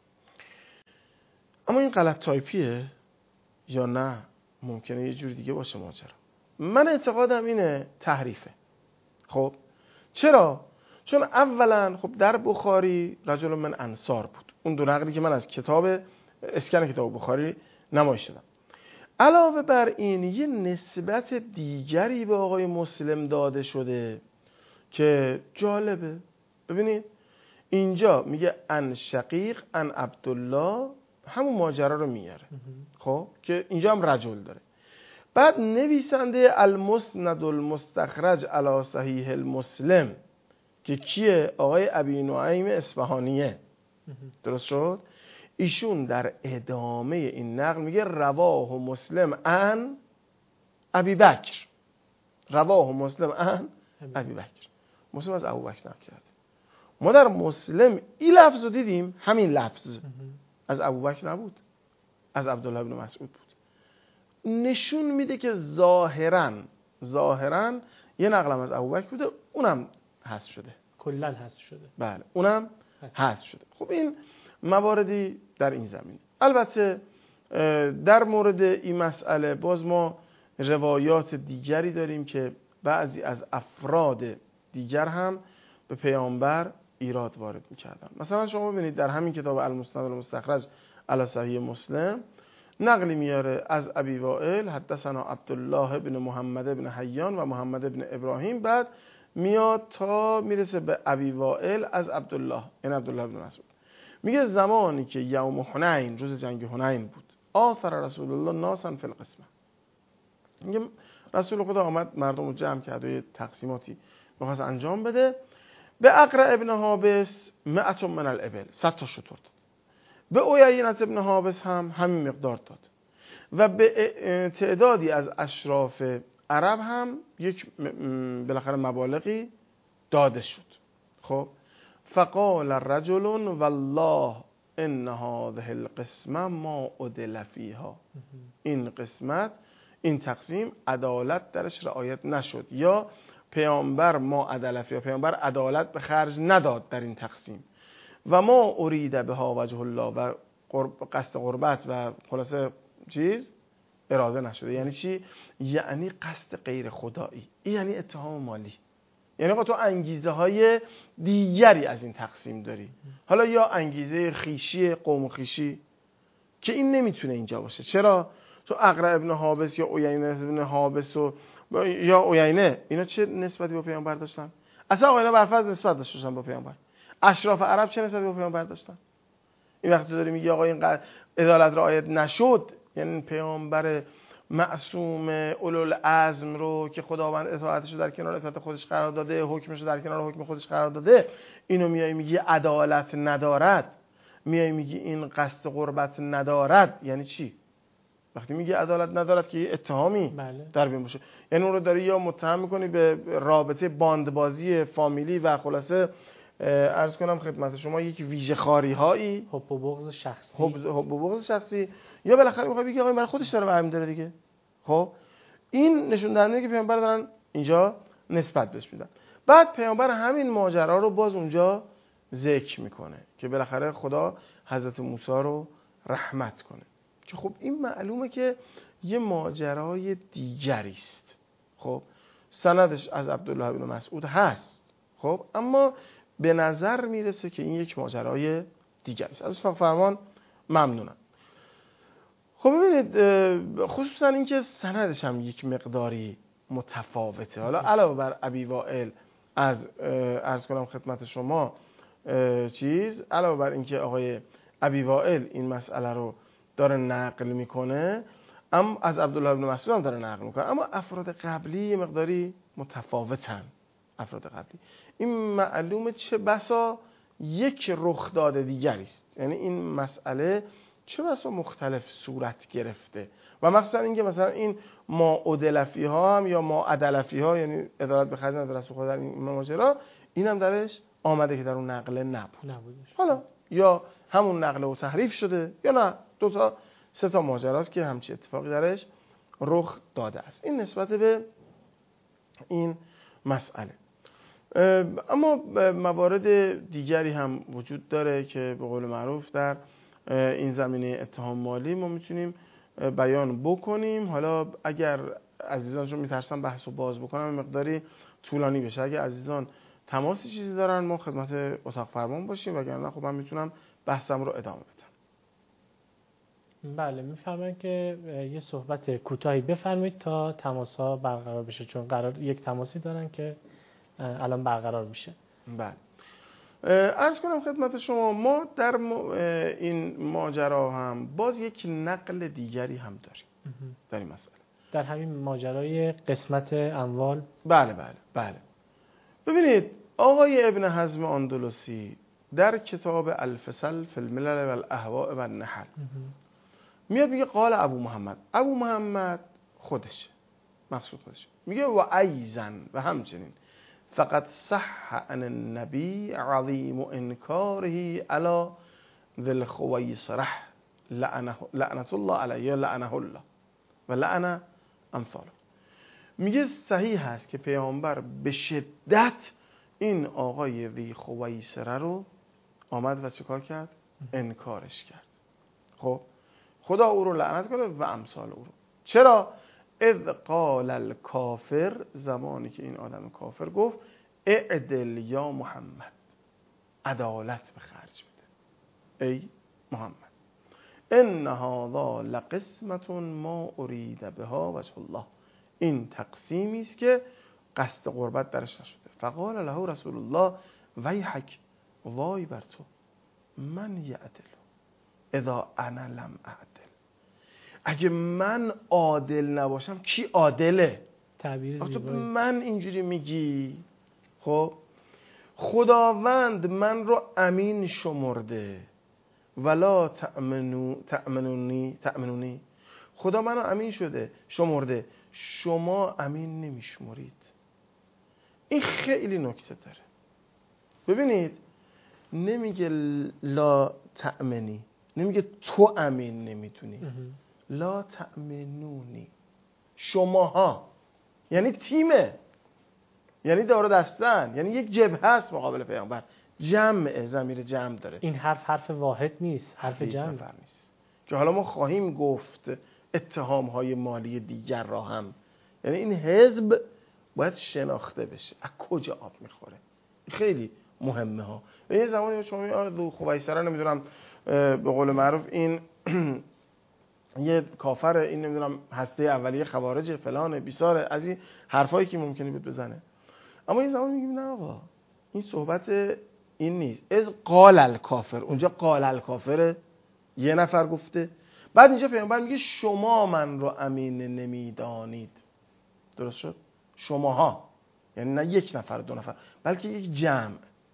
اما این غلط تایپیه یا نه ممکنه یه جور دیگه باشه ماجرا؟ من اعتقادم اینه تحریفه. خب چرا؟ چون اولا خب در بخاری رجل من انصار بود، اون دو نقلی که من از کتاب اسکن کتاب بخاری نمایش دادم. علاوه بر این یه نسبت دیگری به آقای مسلم داده شده که جالبه. ببینید اینجا میگه ان شقیق ان عبدالله، همون ماجرا رو میاره. خب که اینجا هم رجل داره. بعد نویسنده المسند المستخرج علی صحیح المسلم که کیه؟ آقای ابی نعیم اصفهانیه. درست شد؟ ایشون در ادامه این نقل میگه رواه مسلم ان ابی بکر، رواه مسلم ان ابی بکر. مسلم از ابوبکر نقل کرده. ما در مسلم این لفظ رو دیدیم، همین لفظ از ابوبکر نبود، از عبدالله ابن مسعود بود. نشون میده که ظاهراً یه نقلم از ابوبکر بوده، اونم حذف شده، کلاً حذف شده. بله اونم حذف شده. خب این مواردی در این زمین. البته در مورد این مسئله باز ما روایات دیگری داریم که بعضی از افراد دیگر هم به پیامبر ایراد وارد میکردن. مثلا شما ببینید در همین کتاب المسند المستخرج علی صحیح مسلم نقلی میاره از ابی وائل حدثنا عبدالله بن محمد بن حیان و محمد بن ابراهیم، بعد میاد تا میرسه به ابی وائل از عبدالله، این عبدالله بن مسعود. میگه زمانی که یوم حنین، روز جنگ حنین بود، آثر رسول الله ناسا فی القسمه، میگه رسول خدا آمد مردم رو جمع کرد و یه تقسیماتی میخواست انجام بده. به اقرع ابن حابس 100 من الابل، 100 تا شتر داد. به عیینة ابن حابس هم همین مقدار داد و به تعدادی از اشراف عرب هم یک بالاخره مبالغی داده شد. خب فقال رجل والله ان هذه القسمه ما عدل فيها، این قسمت این تقسیم عدالت درش رعایت نشد یا پیامبر ما عدالت یا پیامبر عدالت به خرج نداد در این تقسیم و ما ارید بها وجه الله و قصد قربت و خلاصه چیز اراده نشده. یعنی چی؟ یعنی قصد غیر خدایی، این یعنی اتهام مالی. یعنی تو انگیزه های دیگری از این تقسیم داری، حالا یا انگیزه خیشی قوم و خیشی که این نمیتونه اینجا باشه. چرا؟ تو اقرع ابن حابس یا عیینه ابن حابس و یا عیینه اینا چه نسبتی با پیامبر داشتن؟ اصلا اینا برفرض نسبت داشتن با پیامبر. اشراف عرب چه نسبتی با پیامبر داشتن؟ این وقت تو داری میگی آقا این عدالت رعایت نشد، یعنی پیامبر معصوم اولوالعزم رو که خداوند اطاعتش رو در کنار اطاعت خودش قرار داده، حکمش رو در کنار حکم خودش قرار داده، اینو میای میگی عدالت ندارد، میای میگی این قصد قربت ندارد. یعنی چی؟ وقتی میگی عدالت ندارد که اتهامی در بین باشه، یعنی اون رو داری یا متهم میکنی به رابطه باندبازی فامیلی و خلاصه عرض کنم خدمت شما یک ویژه خاری هایی، حب و بغض شخصی، حب و بغض شخصی، یا بالاخره میخوای بگی آقا این برای خودش داره برمی داره دیگه. خب این نشون دهنده که پیامبر دارن اینجا نسبت بهش میدن. بعد پیامبر همین ماجرا رو باز اونجا ذکر میکنه که بالاخره خدا حضرت موسی رو رحمت کنه، که خب این معلومه که یه ماجرای دیگری است. خب سندش از عبدالله بن مسعود هست، خب اما به نظر میرسه که این یک ماجرای دیگری است. از فرمان ممنونم. خب ببینید خصوصا اینکه سندش هم یک مقداری متفاوته. حالا علاوه بر ابی وائل از عرض کنم خدمت شما علاوه بر اینکه آقای ابی وائل این مسئله رو داره نقل میکنه، اما از عبدالله بن مسعود هم داره نقل میکنه، اما افراد قبلی یه مقداری متفاوتن. افراد قبلی این معلومه چه بسا یک رخداد دیگری است، یعنی این مسئله چه بسا مختلف صورت گرفته و مخصوصا اینکه مثلا این ما عدلفی ها هم یا ما عدلفی ها، یعنی عدالت به خرج نداره رسول خدا در این ماجرا، این هم درش آمده که در اون نقله نبودش. حالا یا همون نقله و تحریف شده یا نه، دو تا سه تا ماجراست که همچی اتفاقی درش رخ داده است. این نسبت به این مسئله. اما موارد دیگری هم وجود داره که به قول معروف در این زمینه اتهام مالی ما میتونیم بیان بکنیم. حالا اگر عزیزان چون میترسم بحث رو باز بکنم مقداری طولانی بشه، اگر عزیزان تماسی چیزی دارن ما خدمت اتاق فرمان باشیم، وگرنه خب من میتونم بحثم رو ادامه بدم. بله میفرمایید که یه صحبت کوتاهی بفرمایید تا تماس‌ها برقرار بشه، چون قرار یک تماسی دارن که الان برقرار میشه. بله عرض کنم خدمت شما ما در این ماجرا هم باز یک نقل دیگری هم داریم در این مسئله، در همین ماجرای قسمت اموال. بله بله بله. ببینید آقای ابن حزم اندلسی در کتاب الفصل فی الملل و الاهواء و النحل میاد میگه قال ابو محمد خودشه، مقصود خودشه، میگه و ایزن و همچنین فقط صح عن النبی عظیم انکاره علی ذی الخویصرة لعنت الله علیه لعنه الله و لعن امثاله. میگه صحیح هست که پیامبر به شدت این آقای ذی خویصره رو آمد و چیکار کرد؟ انکارش کرد. خب خدا او رو لعنت کنه و امثال او رو. چرا؟ اذ قال الکافر، زمانی که این آدم کافر گفت اعدل یا محمد، عدالت به خرج بده ای محمد، ان هذا لقسمت ما ارید بها وجه الله، این تقسیمی است که قصد قربت درش نشده. فقال له رسول الله ویحک، وای بر تو، من یعدل اذا انا لم اعدل، اگه من عادل نباشم کی عادله؟ تعبیر زیبایی. من اینجوری میگی. خب خداوند من رو امین شمرده، ولا تأمنونی، خدا منو امین شمرده، شما امین نمیشمرید. این خیلی نکته داره. ببینید نمیگه لا تأمنی، نمیگه تو امین نمیتونی، لا تأمنونی، شماها یعنی تیمه، یعنی دار و دستن، یعنی یک جبهه است مقابل پیامبر. جمع، ضمیر جمع داره. این حرف واحد نیست، حرف جمع نیست که حالا ما خواهیم گفت اتهام‌های مالی دیگر را هم. یعنی این حزب باید شناخته بشه از کجا آب میخوره، خیلی مهمه ها. و یه زمانی شما ذو خویسره نمیدونم به قول معروف این یه کافر، این نمیدونم هسته اولیه خوارج فلان بیساره، از این حرفایی که ممکنه بود بزنه. اما یه زمان میگیم نه آقا این صحبت این نیست. از قال الکافر، اونجا قال الکافر یه نفر گفته، بعد اینجا پیامبر میگه شما من رو امین نمیدانید. درست شد؟ شماها، یعنی نه یک نفر دو نفر بلکه یک جمع.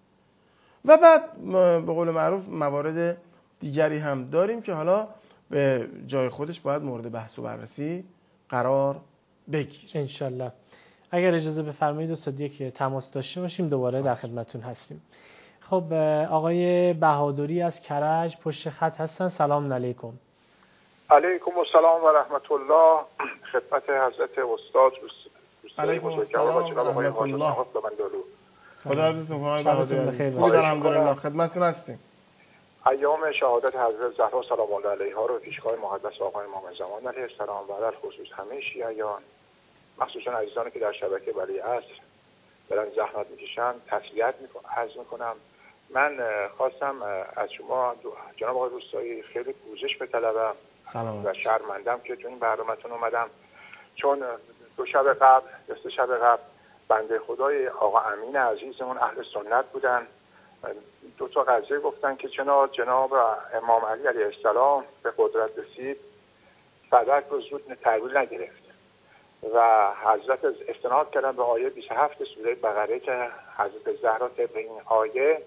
و بعد به قول معروف موارد دیگری هم داریم که حالا به جای خودش باید مورد بحث و بررسی قرار بگیره انشالله. اگر اجازه بفرمایید استاد یک تماس داشته باشیم دوباره در خدمتتون هستیم. خب آقای بهادری از کرج پشت خط هستن. سلام علیکم. علیکم السلام و رحمت الله. خدمت حضرت استاد علیکم السلام و رحمت الله. خدا حافظتون کنم بهادری. خوبی الحمدلله خدمتتون هستیم. ایام شهادت حضرت زهرا سلام الله علیها رو پیشگاه مقدس آقای امام زمان علیه السلام و در خصوص همه شیعیان، مخصوصا عزیزانی که در شبکه ولی عصر دارن زحمت میکشن تسلیت میکنم. من خواستم از شما جناب آقای روستایی خیلی پوزش بطلبم و شرمندم که تو این برنامه‌تون اومدم، چون 2 شب قبل یا 3 شب قبل بنده خدای آقا امین عزیزمون اهل سنت بودن، 2 تا قضیه گفتن که جناب امام علی علیه السلام به قدرت رسید، فدک رو زود تحویل نگرفت و حضرت استناد کردن به آیه 27 سوره بقره که حضرت زهرا طبق این آیه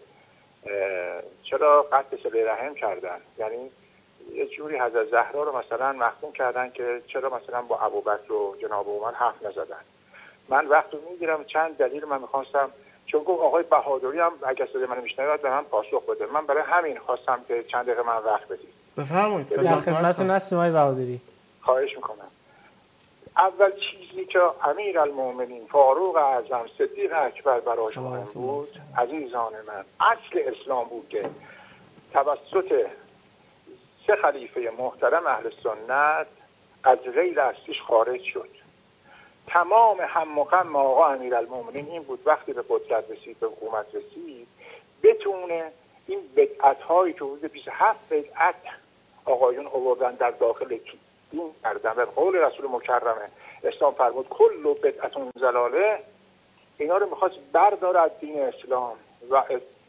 چرا قطع صله رحم کردن، یعنی یه جوری حضرت زهرا رو مثلا محکوم کردن که چرا مثلا با ابوبکر و جناب عمر حرف نزدن. من وقت رو میگیرم چند دلیل من میخواستم، چون گفت آقای بهادری هم اگه صدای من میشنوید به من پاسخ بده، من برای همین خواستم که چند دقیقه من وقت بدید. بفرمایید. در خدمتتون هستیم آقای بهادری. خواهش میکنم. اول چیزی که امیرالمومنین فاروق اعظم صدیق اکبر براش مهم بود عزیزان من، اصل اسلام بود که توسط 3 خلیفه محترم اهل سنت از ریل اصلیش خارج شد. تمام هم و غم آقا امیرالمومنین این بود وقتی به قدرت رسید، به حکومت رسید، بتونه این بدعت هایی که حدود 27 بدعت آقایون آوردن در داخل دین کردن و قول رسول مکرمه اسلام فرمود کل بدعتون ضلاله، اینا رو میخواست برداره از دین اسلام و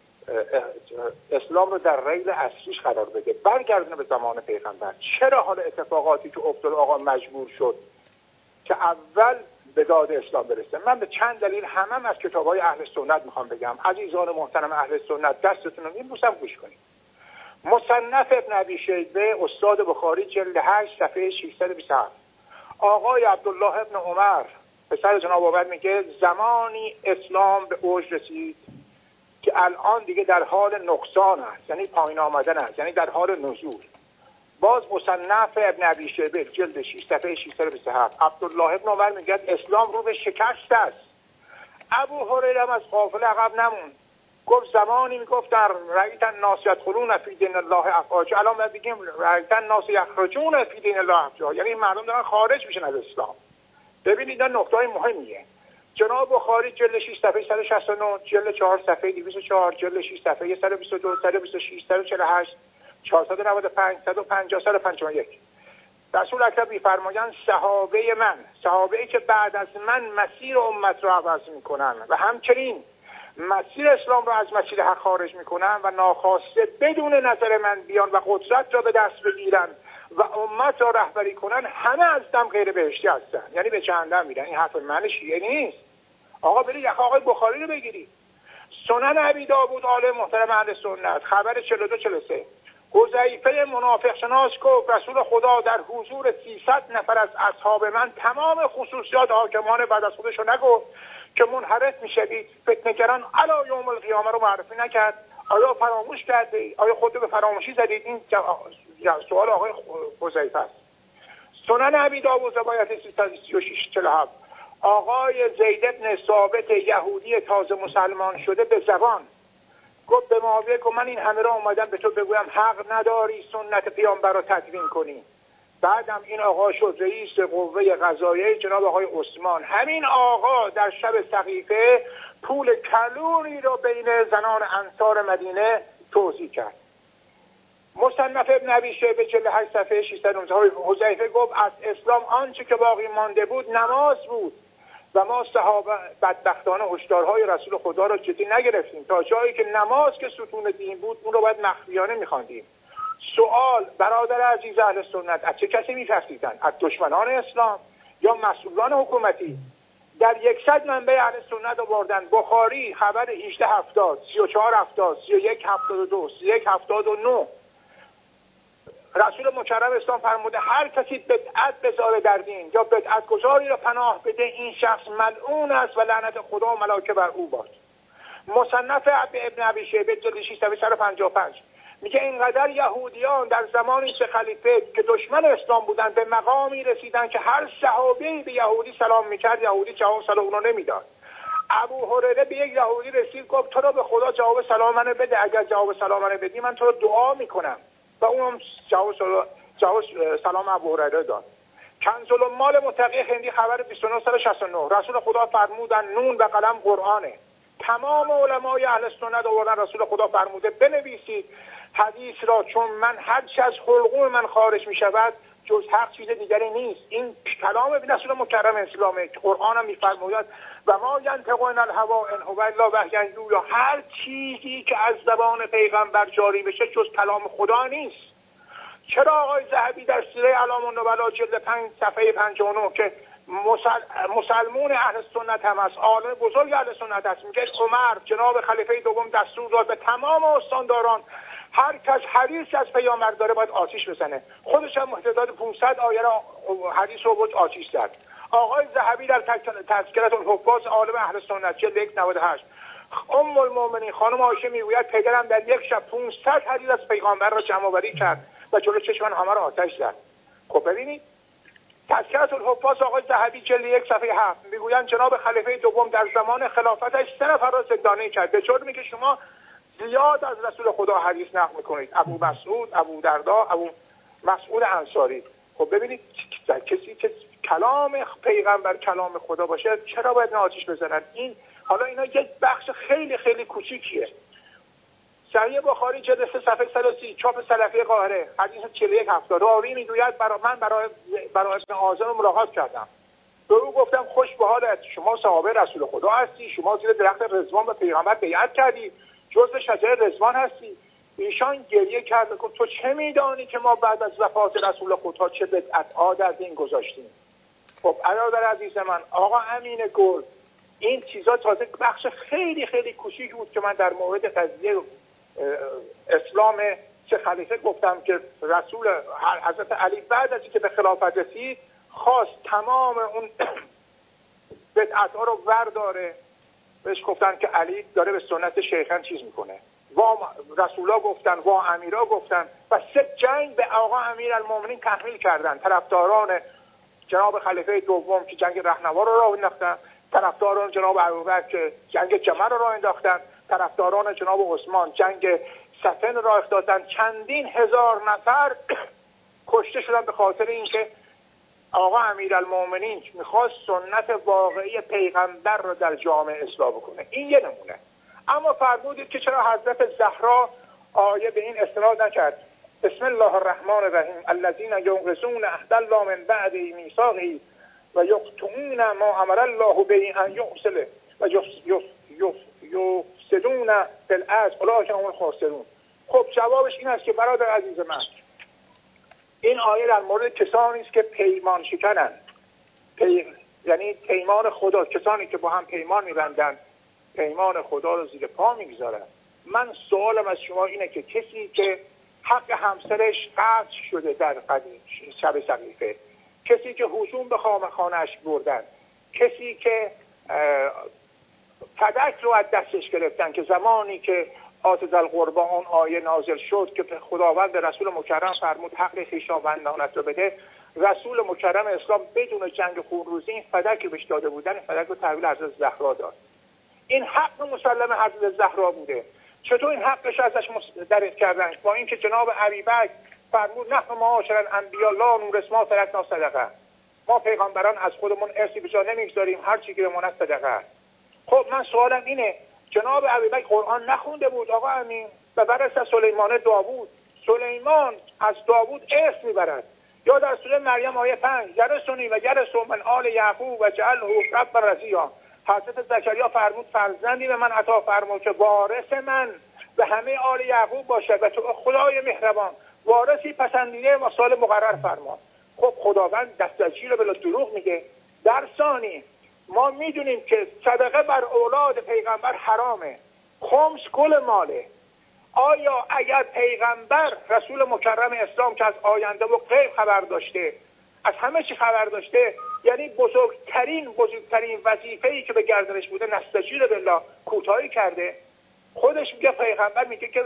اسلام رو در ریل اصلیش قرار بده، برگردونه به زمان پیغمبر. چرا حالا اتفاقاتی که افتاد آقا مجبور شد که اول به داد اسلام برسه؟ من به چند دلیل همم از کتاب‌های اهل سنت میخوام بگم. عزیزان محترم اهل سنت دستتون رو میبوسم گوش کنید. مصنف ابن ابی شیبه استاد بخاری جلد 8 صفحه 627 آقای عبدالله ابن عمر پسر جناب ابوبکر میگه زمانی اسلام به اوج رسید که الان دیگه در حال نقصان است، یعنی پایین آمدن است، یعنی در حال نزول. باز مصنف ابن ابی شیبه جلد 6 صفحه 627 عبدالله ابن عمر میگه اسلام رو به شکست است. ابو هریره از قافله عقب نموند، گفت زمانی میگفت در رأیت الناس یدخلون فی دین الله افواجا، الان ما بگیم رأیت الناس یخرجون فی دین الله افواجا، یعنی مردم دارن خارج میشن از اسلام. ببینید این نکته مهمیه. جناب بخاری جلد 6 صفحه 169، جلد 4 صفحه 204، جلد 6 صفحه 122، 126، 148، 495، 150، 151 رسول اکرم می‌فرمایند صحابه‌ای که بعد از من مسیر امت را عوض میکنن و همچنین مسیر اسلام را از مسیر حق خارج میکنن و ناخواسته بدون نظر من بیان و قدرت را به دست بگیرن و امت را رهبری کنن، همه از دم غیر بهشتی هستن، یعنی به جهنم میرن. این حرف من شیعه نیست. آقا برید یخ آقای بخاری رو بگیرید، سنن ابی داوود آل محترم اهل سنت خبر 42 43 حذیفه منافق شناس گفت رسول خدا در حضور 300 نفر از اصحاب من تمام خصوصیات حاکمان بعد از خودش رو نگفت که منحرف میشوید، فتنه‌گران علی یوم القیامه رو معرفی نکرد. آیا فراموش کردید؟ آیا خود به فراموشی زدید؟ این سوال آقای حذیفه است. سنن ابی داوود روایت 336 آقای زید بن ثابت یهودی تازه مسلمان شده به زبان گفت به معاویه که من این همه را اومدم به تو بگویم حق نداری سنت پیامبر را تدوین کنی. بعدم این آقا شد رئیس قوه قضاییه جناب آقای عثمان. همین آقا در شب سقیفه پول کلونی را بین زنان انصار مدینه توزیع کرد. مصنف ابن ابی شیبه جلد 8 صفحه 619 حذیفه گفت از اسلام آنچه که باقی مانده بود نماز بود و ما صحابه بدبختانه هشدارهای رسول خدا را جدی نگرفتیم تا جایی که نماز که ستون دین بود اون رو باید مخفیانه می‌خواندیم. سوال برادر عزیز اهل سنت از چه کسی می‌ترسیدن؟ از دشمنان اسلام یا مسئولان حکومتی؟ در 100 منبع اهل سنت آوردن. بخاری خبر 1870 3470 3172 3179 رسول مکرم اسلام فرموده هر کسی بدعت بذاره در دین یا بدعت گذاری را پناه بده این شخص ملعون است و لعنت خدا و ملائکه بر او باد. مصنف ابن ابی شیبه جلد 6 صفحه 155 میگه اینقدر یهودیان در زمان سه خلیفه که دشمن اسلام بودند به مقامی رسیدن که هر صحابی به یهودی سلام میکرد یهودی جواب سلام اونو نمیداد. ابو هریره به یک یهودی رسید گفت تو رو به خدا جواب سلام منو بده، اگر جواب سلام منو بدی من تو رو دعا میکنم و اونم جواب سلام ابو هریره داد. کنز المال متقی هندی خبر 2969 رسول خدا فرمودن نون و قلم قرآنه. تمام علمای اهل سنت آوردن رسول خدا فرموده بنویسید حدیث را چون من هر چه از حلقوم من خارج می شود جز حق چیز دیگری نیست. این کلام رسول مکرم اسلامه که قرآن هم می‌فرماید و ما ینطق عن الهوا ان هو الا وحی یوحی. هر چیزی که از زبان پیغمبر جاری بشه جز کلام خدا نیست. چرا آقای ذهبی در سیره اعلام النبلا جلد 5 صفحه 59 که مسلمون اهل سنت هم است، عالم بزرگ اهل سنت است، میگه عمر جناب خلیفه دوم دستور داد به تمام استانداران هر کس حدیث از پیامبر داره باید آتش بزنه. خودش هم محتداد 500 آیه را حدیث رو بود آتش زد. آقای ذهبی در تذکرة الحفاظ عالم اهل سنت جلد 198 ام المؤمنین خانم عایشه میگوید پدرم در یک شب 500 حدیث از پیغمبر را جمع آوری کرد و جلوی چشم من همه را آتش زد. خب ببینید تذکرة الحفاظ آقای ذهبی جلد 1 صفحه 7 میگویند جناب خلیفه دوم در زمان خلافتش 3 نفر را زندانی کرد به جرمی که شما زیاد از رسول خدا حدیث نقل میکنید. ابو مسعود، ابو دردا، ابو مسعود انصاری. خب ببینید کسی که کلام پیغمبر کلام خدا باشه چرا باید آتش بزنن؟ این حالا اینا یک بخش خیلی خیلی کوچیکیه. صحیح بخاری جلد 3 صفحه 130 چاپ سلفی قاهره حدیث 4170 راوی میگوید من برای ابن آذر ملاقات کردم. به او گفتم خوش به حالت، شما صحابه رسول خدا هستی، شما زیر درخت رضوان به پیغمبر بیعت کردی، جزء شجره رضوان هستی. ایشان گریه کرد گفت تو چه میدانی که ما بعد از وفات رسول خدا چه بدعت‌ها در دین گذاشتیم؟ خب برادر عزیز من، آقا امین گل، این چیزا تازه بخش خیلی خیلی کوچیک بود که من در مورد قضیه اسلام چه خلیفه گفتم که رسول حضرت علی بعد از اینکه به خلافت رسید خواست تمام اون بدعت‌ها رو ورداره. بهش گفتن که علی داره به سنت شیخان چیز میکنه. رسولا گفتن، امیرا گفتن و 3 جنگ به آقا امیرالمومنین تحمیل کردن. طرفداران جناب خلیفه دوم که جنگ رهنوا رو راه انداختن، طرفداران جناب ابوبکر که جنگ جمل رو راه انداختن، طرفداران جناب عثمان جنگ صفین راه انداختن. چندین هزار نفر کشته شدن به خاطر اینکه آقا امیرالمومنین میخواست سنت واقعی پیغمبر رو در جامعه اصلاح بکنه. این یه نمونه. اما فرمودید که چرا حضرت زهرا آیه به این استناد نکرد؟ بسم الله الرحمن الرحیم الذین ینقضون عهد الله من بعد میثاقه و یقطعون ما امر الله به ان یوصل و یفسدون فی الارض اولئک هم الخاسرون. خب جوابش این است که برادر عزیز من، این آیه در مورد کسانی است که پیمان شکنند، یعنی پیمان خدا، کسانی که با هم پیمان می‌بندند پیمان خدا رو زیر پا می‌گذارند. من سوالم از شما اینه که کسی که حق همسرش قطع شده در شب سقیفه، کسی که هجوم به خانه‌اش بردن، کسی که فدک رو از دستش گرفتن که زمانی که آت ذی القربی اون آیه نازل شد که خداوند رسول مکرم فرمود حق خویشاوندانت رو بده، رسول مکرم اسلام بدون جنگ خونروزی این فدک که بهش داده بودن، این فدک رو تحویل حضرت زهرا داد. این حق مسلم حضرت زهرا بوده. چطور این حقش ازش درک کردن؟ با اینکه جناب ابوبکر فرمود نحن معاشر الانبیاء لا نورث ما ترکنا صدقه، ما پیغمبران از خودمون ارثی به جا نمیگذاریم، هر چی که بمونه صدقه. خب من سوالم اینه، جناب ابوبکر قرآن نخونده بود آقا امین؟ و برس سلیمان داوود، سلیمان از داوود ارث میبرد. یا در سوره مریم آیه 5 یرثنی و یرث من آل یعقوب و جعله رب رضیا، حضرت زکریا فرمود فرزندی به من عطا فرمود که وارث من و همه آل یعقوب باشد و تو خدای مهربان وارثی پسندیده و سال مقرر فرما. خب خداوند دستجی رو بلا دروغ میگه. در ثانی ما میدونیم که صدقه بر اولاد پیغمبر حرامه، خمس کل ماله. آیا اگر پیغمبر رسول مکرم اسلام که از آینده و غیب خبر داشته، از همه چی خبر داشته، یعنی بزرگترین وظیفه‌ای که به گردنش بوده نستجیر بالله کوتاهی کرده؟ خودش میگه، پیغمبر میگه که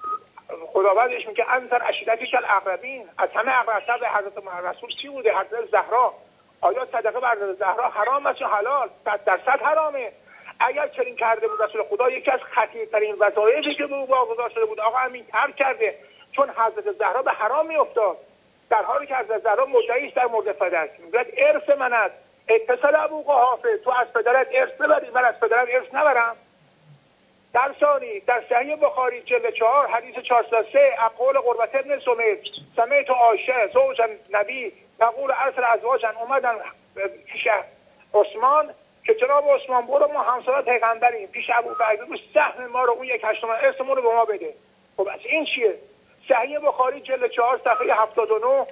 خداوندش میگه انظر عشیرتک الاقربین، از همه اقرب‌تر به حضرت رسول چی بوده؟ حضرت زهرا. آیا صدقه بر حضرت زهرا حرام است یا حلال؟ 100% حرامه. اگر چنین کرده بود رسول خدا یکی از خطیرترین وظایفی که به او واگذار شده بود آقا امین ترک کرده، چون حضرت زهرا به حرام میافتاد، در حالی که حضرت زهرا مدعی است در مورد فدک. میگه ارث من است، اتصل ابو قحافه، تو از پدرت ارث ببری، من از پدرم ارث نبرم. در ثانی در صحیح بخاری جلد 4 حدیث 403 اقوال قربت ابن سمیت سمیت عایشه زوج نبی تقول عصر ازواجن اومدن پیش عثمان که جناب عثمان برو ما همسایه پیغمبریم، پیش ابوبکر بگو سهم ما رو اون 1/8 ارثمون رو به ما بده. خب از این چیه؟ صحیح بخاری جلد 4 صفحه 79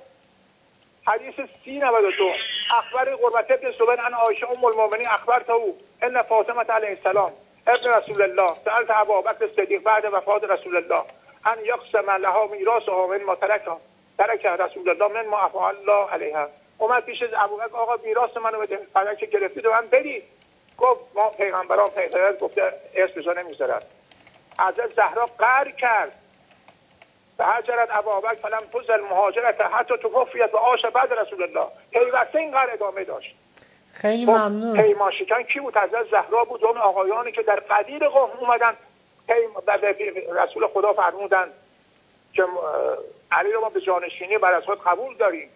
حدیث 392 اخبار قربت ابن سمیت عن عایشه ام المؤمنین اخبرته ان فاطمه علیه السلام ابن رسول الله سألت ابوبکر الصدیق بعد وفات رسول الله ان یقسم لها میراثها من ما ترک رسول الله من ما افعل الله علیها. اومد پیش ابوبکر آقا میراث منو بده، بعد که گرفتید من بدید. گفت ما پیغمبران پیغمبر گفته ارث به جا نمیذارن. حضرت زهرا قهر کرد به هجرت ابوبکر فلم تزل مهاجرت حتی توفیت و عاش بعد رسول الله. پیوسته این قهر ادامه داشت. خیلی ممنون. پیمان شکن کی بود؟ حضرت زهرا بود، اون آقایانی که در قدیر قوم اومدن رسول خدا فرمودن که علی رو ما به جانشینی بر از خود قبول داریم،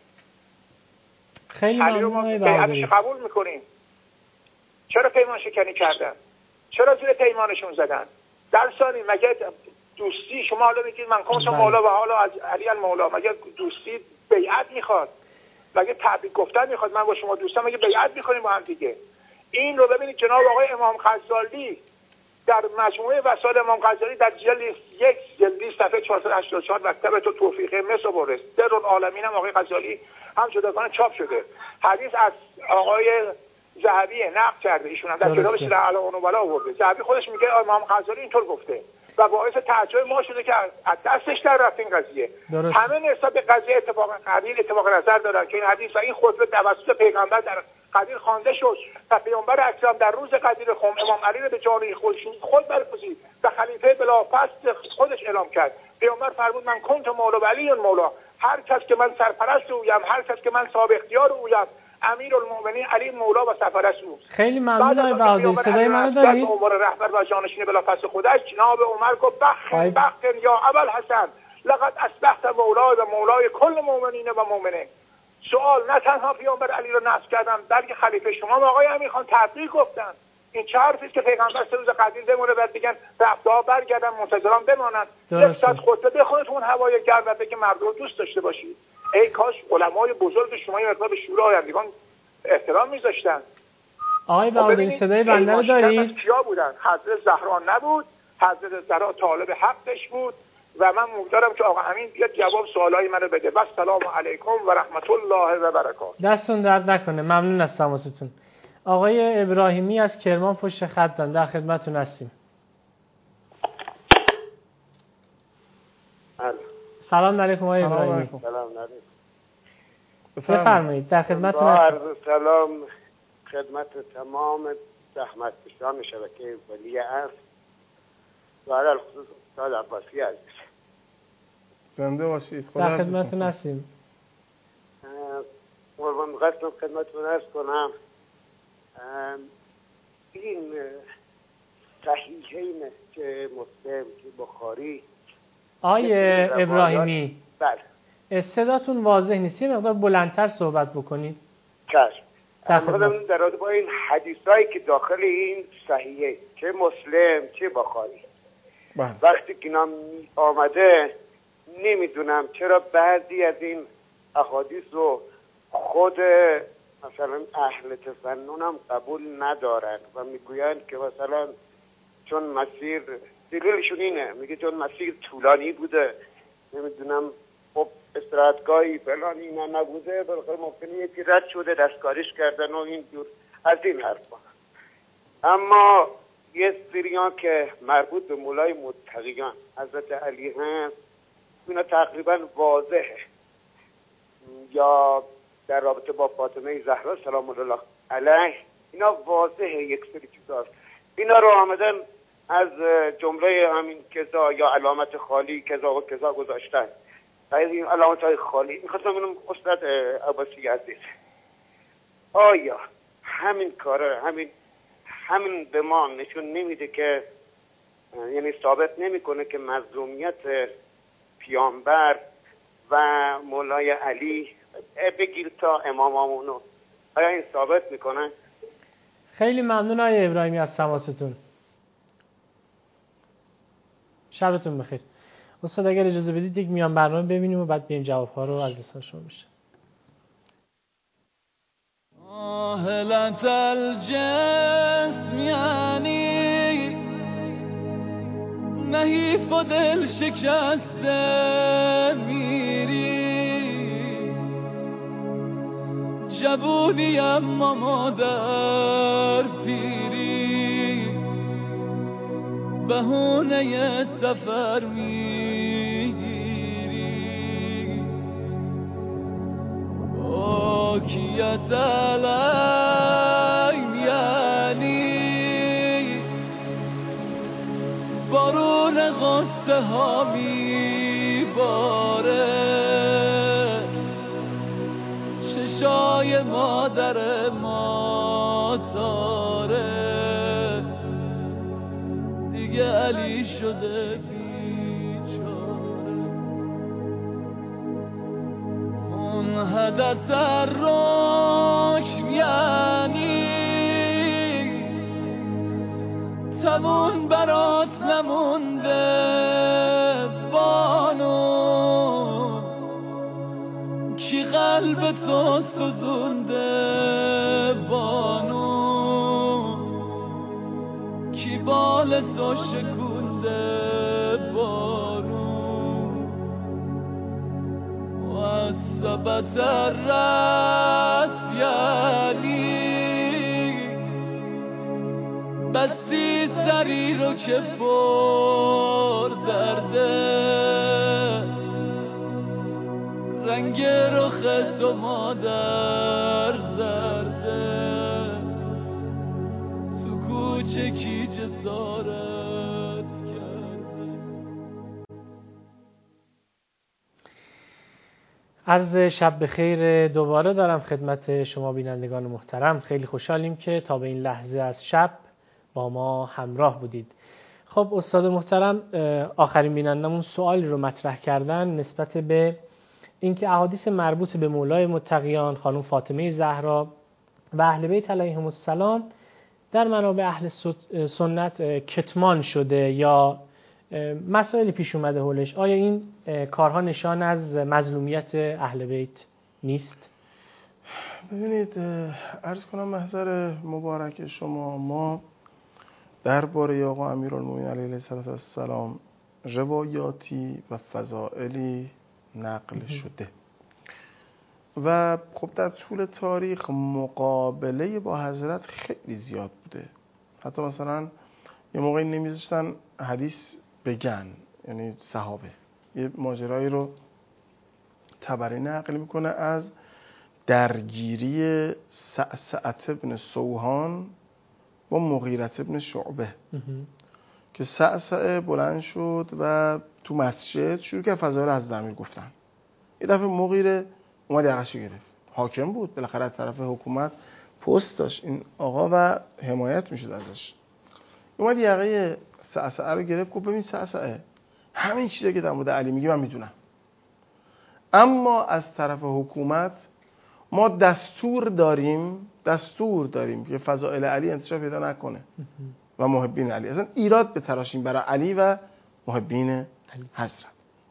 خیلی علی رو ما بیعتش قبول میکنیم. چرا پیمان شکنی کردن؟ چرا زیر پیمانشون زدن؟ در ثانی مگه دوستی شما حالا میگید من کنم مولا و حالا از علی المولا، مگه دوستی بیعت میخواد؟ مگه تبریک گفتن میخواد؟ من با شما دوستم مگه بیعت میکنیم با هم دیگه؟ این رو ببینید جناب آقای امام غزالی در مجموعه وسائل امام غزالی در جلد 1 صفحه 484 مکتب تو توفیق مصر برس در العالمین هم آقای غزالی هم جداگانه چاپ شده. حدیث از آقای ذهبی نقل کرده، ایشون هم در کتابش در اعلی عنولا آورده. ذهبی خودش میگه امام غزالی اینطور گفته و باعث تعجب ما شده که از دستش در رفت این قضیه. همه نسبت به قضیه اتفاق نظر دارن که این حدیث و این خطبه توسط پیغمبر در قدیر خوانده شد و پیامبر اکرم در روز قدیر امام علی رو به جانوی خود برگزید و خلیفه بلافاصله خودش اعلام کرد. پیامبر فرمود من کنت مولا و علی مولا، هر کس که من سرپرست اویم، هر کس که من صاحب اختیار اویم، امیرالمومنین علی مولا و سرپرست او. خیلی ممنون آقای بهادری. صدای منو دارید؟ عمر رهبر و جانشین بلافاصله خودش جناب عمر گفت بخت یا ابوالحسن لقد اصبحت مولای و مولای کل مؤمنین و مؤمنه. سوال نه تنها پیامبر علی رو نصب کردن بلکه خلیفه شما آقای امیر خان تبریک گفتن. این چه حرفی که پیغمبر 3 روز قدیر بمونه بعد بگن رفته‌ها برگردن منتظران بمانند. یک ساعت خطبه بخونید تو اون هوای گرم و بگه مردم رو دوست داشته باشید. ای کاش علمای بزرگ شما این مقدار به شورای آیندگان احترام می‌ذاشتن. آقای بهادری صدای بنده رو دارید؟ کیا بودن؟ حضرت زهرا نبود، حضرت زهرا طالب حقش بود و من امیدوارم که آقا امین بیاد جواب سوالای منو بده. و السلام علیکم و رحمت الله و برکاته. دستتون درد نکنه. ممنون از تماستون. آقای ابراهیمی از کرمان پشت خطن، در خدمتتون هستیم. سلام علیکم آقای ابراهیمی. سلام علیکم. بفرمایید، در خدمتتون هستیم. سلام خدمت تمام زحمتکشان شبکه ولی عصر و علی خصوص استاد عباسی عزیز. زنده باشید. خدا در خدمتتون هستیم. قربان قصدم خدمتتون عرض کنم این صحیحین که مسلم که بخاری آیه ابراهیمی بله صداتون واضح نیست، یه مقدار بلندتر صحبت بکنید. چشم. تفضل. در رابطه با این حدیثایی که داخل این صحیحه چه مسلم چه بخاری وقتی که اینا آمده نمیدونم چرا بعضی از این احادیث رو خود مثلا اهل تفنن هم قبول ندارن و میگویند که مثلا چون مسیر دلیلشون اینه، میگه چون مسیر طولانی بوده نمیدونم خب استراحتگاهی فلان اینا نبوده بلکه ممکنه یکی رد شده دستکاریش کردن و این جور از این حرفا. اما یه سریان که مربوط به مولای متقیان حضرت علی هست اینا تقریبا واضحه، یا در رابطه با فاطمه زهرا سلام الله علیه اینا واضحه. یک سری چیزاست اینا رو آمدن از جمله همین کذا یا علامت خالی کذا و کذا گذاشتن. این علامت های خالی میخواستم اینم استاد عباسی عزیز آیا همین کاره همین به ما نشون نمیده که یعنی ثابت نمیکنه که مظلومیت پیامبر و مولای علی بگیر تا امامامونو آیا این ثابت میکنه؟ خیلی ممنون آقای ابراهیمی از تماستون. شبتون بخیر. استاد اگر اجازه بدید یک میان برنامه ببینیم و بعد بیایم جواب‌ها رو از دوستان شما بشه. آهلت الجسم یعنی نحیف و دل شکسته میری جوونی اما مادر پیری بهونه سفر میگیری آکیت علیم یعنی بارون غصه ها میباره چشای مادر ما تاره دیگه علی شده بیچاره منحدت الرکم یعنی تمون برات نمونده بانو کی قلب تو سوزونده بانو کی بال تو شکونده بانو و ثبت الرأس یعنی بستی سری رو که پر درده رنگ رخ تو مادر زرده سکوچه کی جسارت کرده. عرض شب بخیر دوباره دارم خدمت شما بینندگان محترم. خیلی خوشحالیم که تا به این لحظه از شب با ما همراه بودید. خب استاد محترم آخرین بینندمون سوالی رو مطرح کردن نسبت به اینکه احادیث مربوط به مولای متقیان خانم فاطمه زهرا و اهل بیت علیهم السلام در منابع اهل سنت کتمان شده یا مسائلی پیش اومده حولش. آیا این کارها نشان از مظلومیت اهل بیت نیست؟ ببینید عرض کنم محضر مبارک شما، ما درباره آقا امیرالمومنین علیه السلام روایاتی و فضائلی نقل شده و خب در طول تاریخ مقابله با حضرت خیلی زیاد بوده. حتی مثلا یه موقعی نمیذاشتن حدیث بگن، یعنی صحابه. یه ماجرایی رو طبری نقل میکنه از درگیری سعسعة بن سوحان با مغیرة بن شعبه که سعسعه بلند شد و تو مسجد شروع کرد فضائل حضرت امیر گفتن. یه دفعه مغیره اومد یقه‌شو گرفت. حاکم بود، بالاخره از طرف حکومت پست داشت این آقا و حمایت میشد ازش. اومد یقه سعسعه رو گرفت، گفت ببین سعسعه، همین چیزی که در مورد علی میگی من میدونم، اما از طرف حکومت ما دستور داریم که فضائل علی انتشار پیدا نکنه و محبین علی. اصلا ایراد به تراشیم برای علی و محبین حضرت.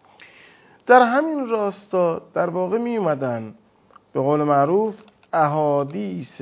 در همین راستا در واقع می اومدن به قول معروف احادیث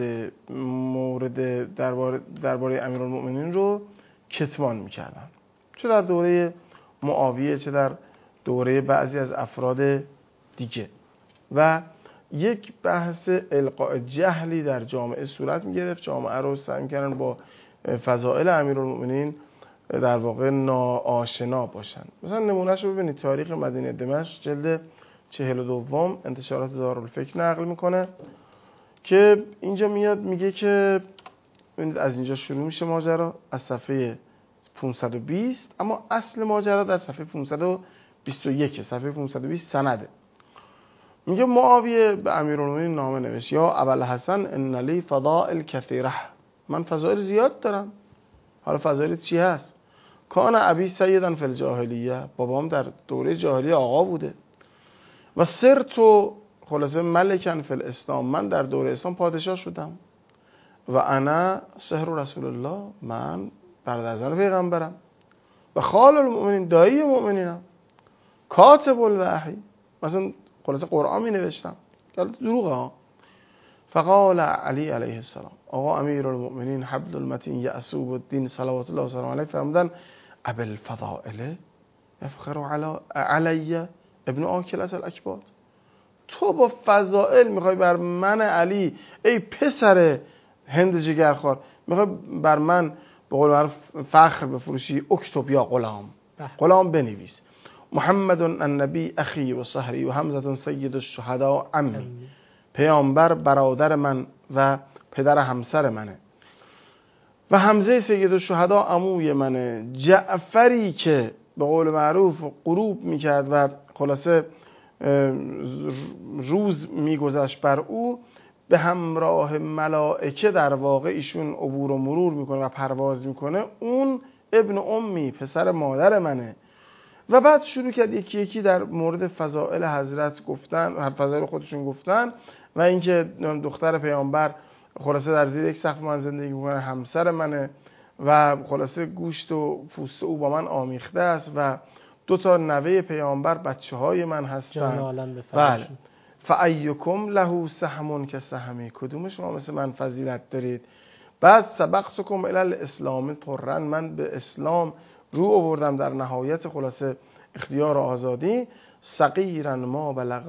مورد درباره امیرالمؤمنین رو کتمان میکردن، چه در دوره معاویه چه در دوره بعضی از افراد دیگه، و یک بحث القاء جهلی در جامعه صورت میگرفت. جامعه رو سعی میکردن با فضائل امیرالمؤمنین در واقع ناآشنا باشن. مثلا نمونهش رو ببینید، تاریخ مدینه دمشق جلد 42 انتشارات دارالفکر نقل میکنه که اینجا میاد میگه که ببینید از اینجا شروع میشه ماجرا از صفحه 520، اما اصل ماجرا در صفحه 521 صفحه 520 سنده. میگه معاویه به امیرالمؤمنین نامه نوشت یا ابوالحسن ان لی فضائل کثیره، من فضائل زیاد دارم. حالا فضائل چی هست؟ کان ابی سیدن فی الجاهلیه، بابام در دوره جاهلیه آقا بوده. و صرت خلاصه ملکن فی الاسلام، من در دوره اسلام پادشاه شدم. و انا صهر رسول الله، من برادرزاد پیغمبرم. و خال المؤمنین، دایی مؤمنینم. کاتب الوحی، مثلا خلاصه قرآن می نوشتم، دروغه ها. فقال علی علیه السلام، آقا امیرالمؤمنین حبل المتین یعصوب الدین صلوات الله وسلامه علیه فرمودن ابو الفضائل یفخر علی ابن آکلة الاکباد، تو با فضائل میخوای بر من علی ای پسر هند جگرخوار میخوای بر من به قول معروف فخر بفروشی؟ اکتب یا غلام بنویس محمد النبی اخی و صهری و حمزه سید الشهداء عمی، پیامبر برادر من و پدر همسر منه و حمزه سید الشهداء عموی منه، جعفری که به قول معروف غروب میکرد و خلاصه روز میگذشت بر او، به همراه ملائکه در واقع ایشون عبور و مرور میکنه و پرواز میکنه، اون ابن امی پسر مادر منه. و بعد شروع کرد یکی یکی در مورد فضائل حضرت گفتن، فضائل خودشون گفتن و اینکه دختر پیامبر خلاصه در زیر یک سقف من زندگی میکنه، همسر منه و خلاصه گوشت و پوست او با من آمیخته است و 2 نوه پیامبر بچه های من هستن. بله. فایکم له سهم کسهمی، کدوم شما مثل من فضیلت دارید؟ بعد سبقتکم الی الاسلام طرا، من به اسلام رو آوردم در نهایت خلاصه اختیار و آزادی. صغیرا ما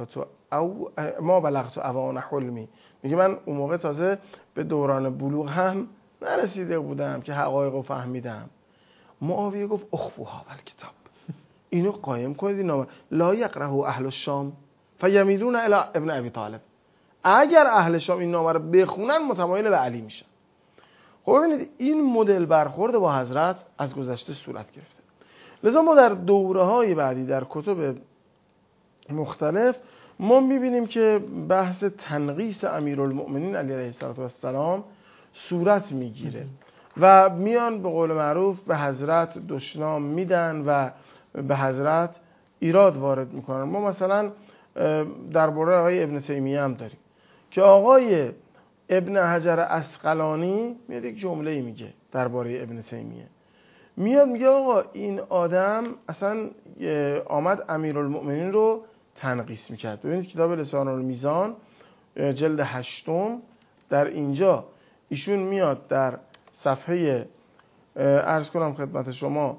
بلغت اوان حلمی، میگه من اون موقع تازه به دوران بلوغ هم نرسیده بودم که حقایق رو فهمیدم. معاویه گفت اخفو هذا الکتاب، اینو قایم کنید، این نامه لا یقرأه اهل الشام فیمیلون الی ابن ابی طالب، اگر اهل شام این نامه رو بخونن متمایل به علی میشن. خب ببینید این مدل برخورد با حضرت از گذشته صورت گرفته. لذا ما در دوره‌های بعدی در کتب مختلف ما می‌بینیم که بحث تنقیص امیرالمؤمنین علی علیه السلام صورت میگیره و میان به قول معروف به حضرت دشنام میدن و به حضرت ایراد وارد میکنن. ما مثلا درباره آقای ابن تیمیه هم داریم که آقای ابن حجر عسقلانی میاد یک جمله میگه درباره ابن تیمیه، میاد میگه آقا این آدم اصلا آمد امیرالمؤمنین رو تنقیص میکرد. ببینید کتاب لسان المیزان جلد 8 در اینجا ایشون میاد در صفحه عرض کنم خدمت شما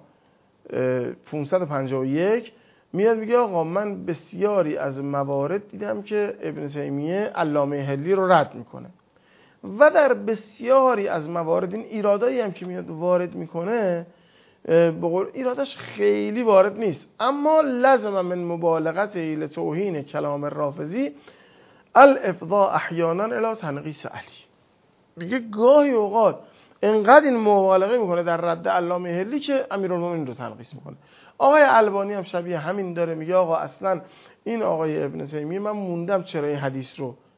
551 میاد میگه آقا من بسیاری از موارد دیدم که ابن تیمیه علامه حلی رو رد میکنه و در بسیاری از موارد این ایرادایی هم که میاد وارد میکنه به قول ایرادش خیلی وارد نیست، اما لازم من مبالغت لتوهین کلام رافضی الافضاء احیانا الی تنقیص علی. میگه گاهی اوقات انقدر این مبالغه میکنه در رد علامه حلی که امیرالمومنین رو تنقیص میکنه. آقای البانی هم شبیه همین داره، میگه آقا اصلا این آقای ابن تیمیه من موندم چرا این حدیث رو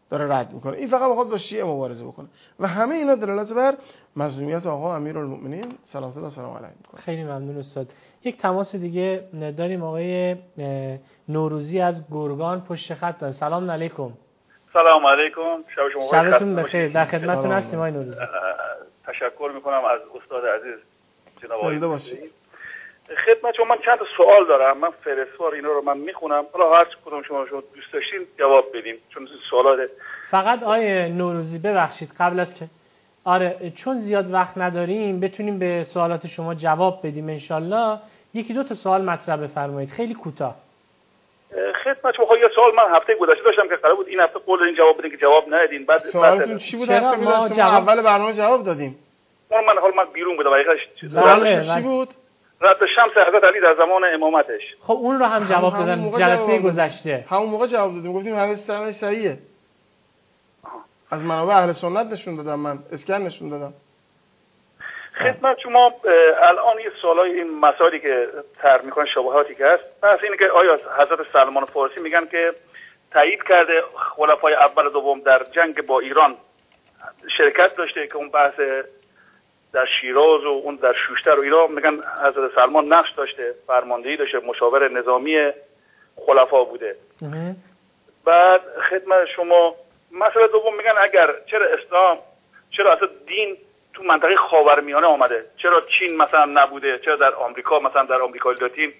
داره رد میکنه. این فقط میخواد با شیعه مبارزه بکنه و همه اینا دلالت بر مظلومیت آقا امیرالمؤمنین صلوات الله سلام علیه میکنه. خیلی ممنون استاد. یک تماس دیگه داریم، آقای نوروزی از گرگان پشت خط دارن. سلام علیکم. سلام علیکم، شب شما بخیر. شبتون بخیر. در خدمتتون هستیم آقای نوروزی. تشکر میکنم از استاد عزیز جناب آقای باشید. خدمت شما من چند تا سوال دارم. من فهرستوار اینا رو من میخونم، حالا هر کدوم شما دوست داشتین جواب بدین چون سوالات. فقط آقای نوروزی ببخشید قبل از که چون زیاد وقت نداریم بتونیم به سوالات شما جواب بدیم انشالله. یکی دو تا سوال مطرح بفرمایید خیلی کوتاه. خدمت شما یه سوال من هفته گذشته داشتم که قرار بود این هفته قول دادین جواب بدین که جواب ندادین. بعد سوالتون چی بود؟ هفته گذشته ما اول برنامه جواب دادیم. من بیرون بودم حقیقتش. سوالتون چی بود؟ رد شمس حضرت علی در زمان امامتش. خب اون رو هم جواب دادن جلسه گذشته. همون موقع جواب دادیم، گفتیم حدیث صحیحه. از منابع اهل سنت نشون دادم، من اسکن نشون دادم. خدمت شما الان یه سوالای این مسائلی که طرح میکنن شبهاتی که هست، بحث اینه که آیا حضرت سلمان فارسی میگن که تایید کرده خلفای اول و دوم در جنگ با ایران شرکت داشته که اون بحث در شیراز و اون در شوشتر و ایران میگن حضرت سلمان نقش داشته، فرماندهی داشته، مشاور نظامی خلفا بوده. بعد خدمت شما مسئله دوم میگن اگر چرا اصلا دین تو منطقه خاورمیانه آمده، چرا چین مثلا نبوده، چرا در آمریکا مثلا در آمریکای لاتین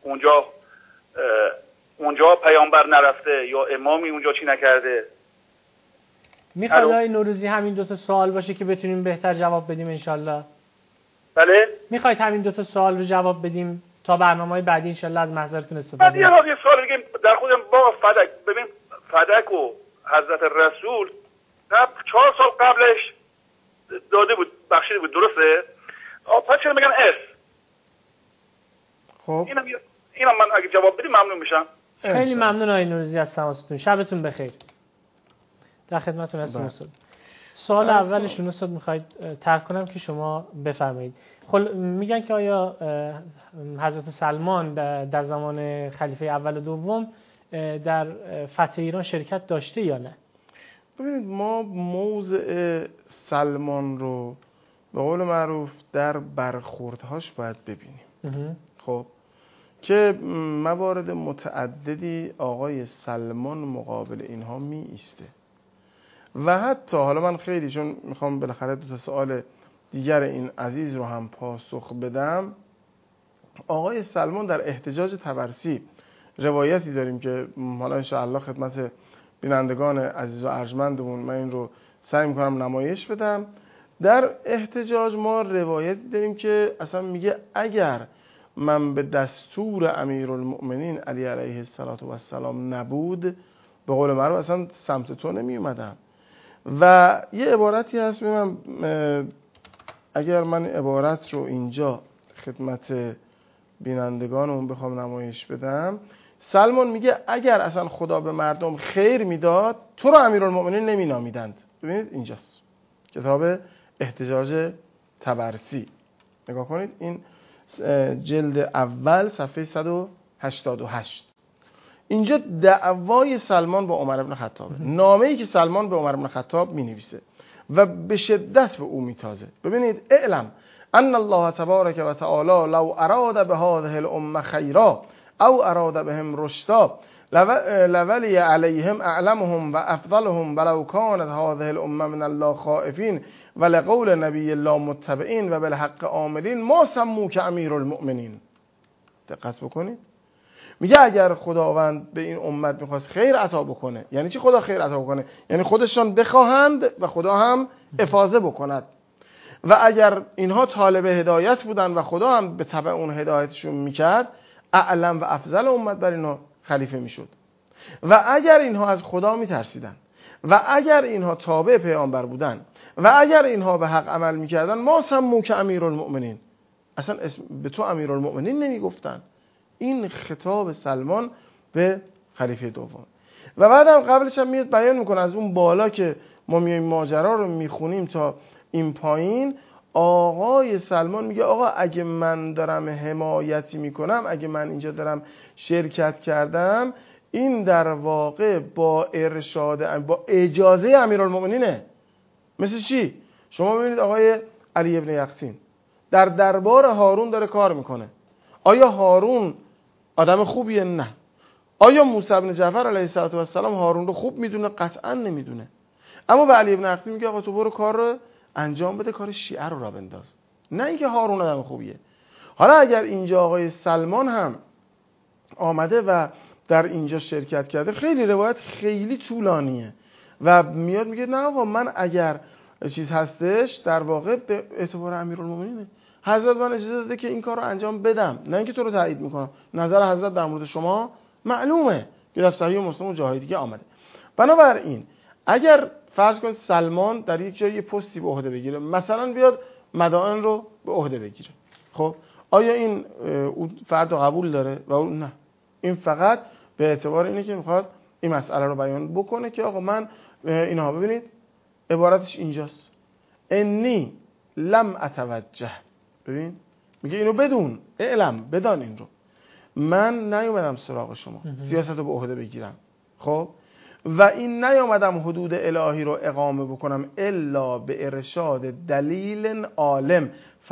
اونجا پیامبر نرفته یا امامی اونجا چی نکرده. میخواد آقای نوروزی همین دو تا سوال باشه که بتونیم بهتر جواب بدیم انشالله؟ بله؟ میخواید همین دو تا سوال رو جواب بدیم تا برنامه‌های بعدی انشالله از محضرتون استفاده کنیم. بعد یه سوال دیگه در خودم با فدک، ببین فدک و حضرت رسول 4 سال قبلش داده بود، بخشیده بود، درسته؟ پس چرا میگن اس؟ خب اینم من اگه جواب بدیم ممنون میشم. خیلی ممنون آقای نوروزی از تماستون. شبتون بخیر. در خدمتتون هستم استاد. سوال اولشون استاد میخواید طرح کنم که شما بفرمایید. میگن که آیا حضرت سلمان در زمان خلیفه اول و دوم در فتح ایران شرکت داشته یا نه؟ ببینید ما موضع سلمان رو به قول معروف در برخوردهاش باید ببینیم. خب که موارد متعددی آقای سلمان مقابل اینها می ایسته و حتی حالا من خیلی چون میخوام بالاخره دو تا سوال دیگر این عزیز رو هم پاسخ بدم، آقای سلمان در احتجاج طبرسی روایتی داریم که حالا انشاءالله خدمت بینندگان عزیز و ارجمندمون من این رو سعی میکنم نمایش بدم. در احتجاج ما روایتی داریم که اصلا میگه اگر من به دستور امیرالمؤمنین علی علیه السلام نبود به قول معروف اصلا سمت تو نمی اومدم. و یه عبارتی هست ببینم اگر من عبارت رو اینجا خدمت بینندگانمون بخوام نمایش بدم، سلمان میگه اگر اصلا خدا به مردم خیر میداد تو رو امیرالمؤمنین نمی نامیدند. ببینید اینجاست کتاب احتجاج طبرسی، نگاه کنید، این جلد اول صفحه 188. اینجا دعوای سلمان با عمر بن خطاب، نامه‌ای که سلمان به عمر بن خطاب می‌نویسه و به شدت به او میتازه. ببینید اعلم ان الله تبارک و تعالی لو اراد بهذه الامه خیرا او اراد بهم رشدا لولی علیهم اعلمهم و افضلهم ولو كانت هذه الامه من الله خائفین ولقول نبی الله متبعین و بالحق عاملین ما سموک امیرالمؤمنین. دقت بکنید، میگه اگر خداوند به این امت میخواست خیر عطا بکنه، یعنی چی خدا خیر عطا بکنه؟ یعنی خودشان بخواهند و خدا هم افاضه بکند. و اگر اینها طالب هدایت بودن و خدا هم به تبع اون هدایتشون میکرد، اعلم و افضل امت بر اینها خلیفه میشد. و اگر اینها از خدا میترسیدن و اگر اینها تابع پیامبر بودن و اگر اینها به حق عمل میکردن ما سموک امیرالمؤمنین، اصلا به تو امیرالمؤمنین نمیگفتن. این خطاب سلمان به خلیفه دوم. و بعدم قبلش هم میاد بیان میکنه از اون بالا که ما میایم ماجرا رو میخونیم تا این پایین، آقای سلمان میگه آقا اگه من دارم حمایتی میکنم، اگه من اینجا دارم شرکت کردم، این در واقع با ارشاد، با اجازه امیرالمومنینه. مثل چی؟ شما ببینید آقای علی ابن یقطین در دربار هارون داره کار میکنه. آیا هارون آدم خوبیه؟ نه. آیا موسی بن جعفر علیه السلام هارون رو خوب میدونه؟ قطعا نمیدونه. اما به علی ابن یقطین میگه آقا تو برو کار رو انجام بده، کار شیعه رو را بنداز، نه اینکه هارون آدم خوبیه. حالا اگر اینجا آقای سلمان هم آمده و در اینجا شرکت کرده، خیلی روایت خیلی طولانیه و میاد میگه نه آقا من اگر چیز هستش در واقع به اعتبار امیرالمومنینه، حضرت من اجازه داده که این کار رو انجام بدم، نه اینکه تو رو تایید میکنم. نظر حضرت در مورد شما معلومه که در صحیح مسلم و جاهای دیگه آمده. بنابراین اگر فرض کنید سلمان در یک جایی پستی به عهده بگیره، مثلا بیاد مدائن رو به عهده بگیره، خب آیا این فرد قبول داره و اون نه؟ این فقط به اعتبار اینه که میخواد این مسئله رو بیان بکنه که آقا من اینها ببینید عبارتش اینجاست، انی لم اتوجه. ببین میگه اینو بدون، اعلم، بدان این رو، من نیومدم سراغ شما سیاست رو به عهده بگیرم، خب و این نیومدم حدود الهی رو اقامه بکنم الا به ارشاد دلیل عالم،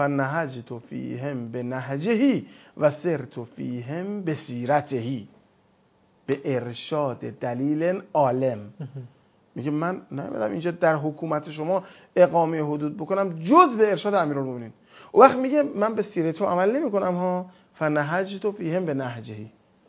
فنهجت فیهم بنهجهی و سرت فیهم بسیرتهی. به ارشاد دلیل عالم. میگه من نیومدم اینجا در حکومت شما اقامه حدود بکنم جز به ارشاد امیرالمومنین. و وقت میگه من به سیرت تو عمل نمیکنم ها، فنهجت فیهم بنهجهی،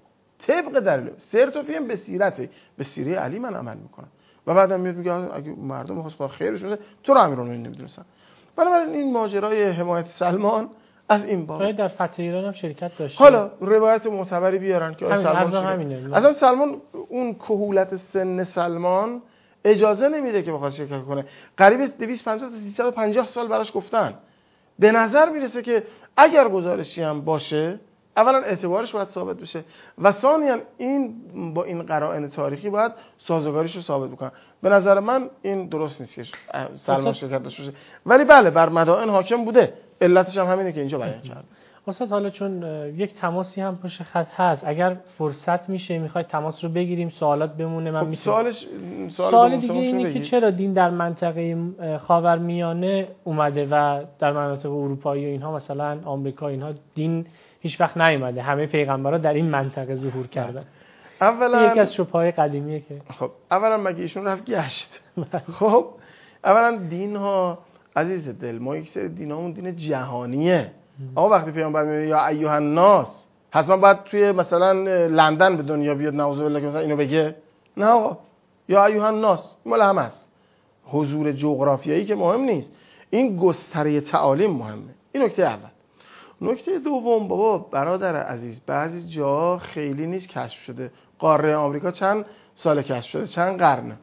طبق دلیل سرت فیهم بسیرته، به سیره علی من عمل میکنم. و بعدم میاد میگه اگه مردم میخواست خیرش بده تو رو امیرالمومنین نمیدونستن. بنابراین این ماجرای حمایت سلمان از این باب. در فتح ایران هم شرکت داشت. حالا روایت معتبری بیارن که سلمان اصلا سلمان اون کهولت سن سلمان اجازه نمیده که بخواد شرکت کنه. قریب 250 تا 350 سال براش گفتن. به نظر میرسه که اگر گزارشی هم باشه، اولا اعتبارش باید ثابت بشه و ثانیاً این با این قرائن تاریخی باید سازگاریش رو ثابت بکنن. به نظر من این درست نیست که سلمان شرکت داشته باشه، ولی بله بر مدائن حاکم بوده. علتش هم همینه که اینجا بیان کرد. استاد حالا چون یک تماسی هم پشت خط هست، اگر فرصت میشه میخواید تماس رو بگیریم، سوالات بمونه. من خب سوال دیگه اینه که چرا دین در منطقه خاورمیانه اومده و در مناطق اروپایی و اینها مثلا آمریکا اینها دین هیچ وقت نیومده؟ همه پیغمبرا در این منطقه ظهور کردن. اولا یکی از شبهه‌های قدیمیه که خب اولا مگه ایشون رفت گشت؟ خب اولا دین ها عزیز دل، ما یک سری دینامون دین جهانیه. آقا وقتی پیامبر میگه یا ایها الناس، حتما باید توی مثلا لندن به دنیا بیاد نعوذ بالله که مثلا اینو بگه؟ نه آقا، یا ایها الناس مال همه است. حضور جغرافیایی که مهم نیست، این گستره تعالیم مهمه. این نکته اول. نکته دوم، بابا برادر عزیز، بعضی جا خیلی نیست کشف شده. قاره آمریکا چند سال کشف شده؟ چند قرنه؟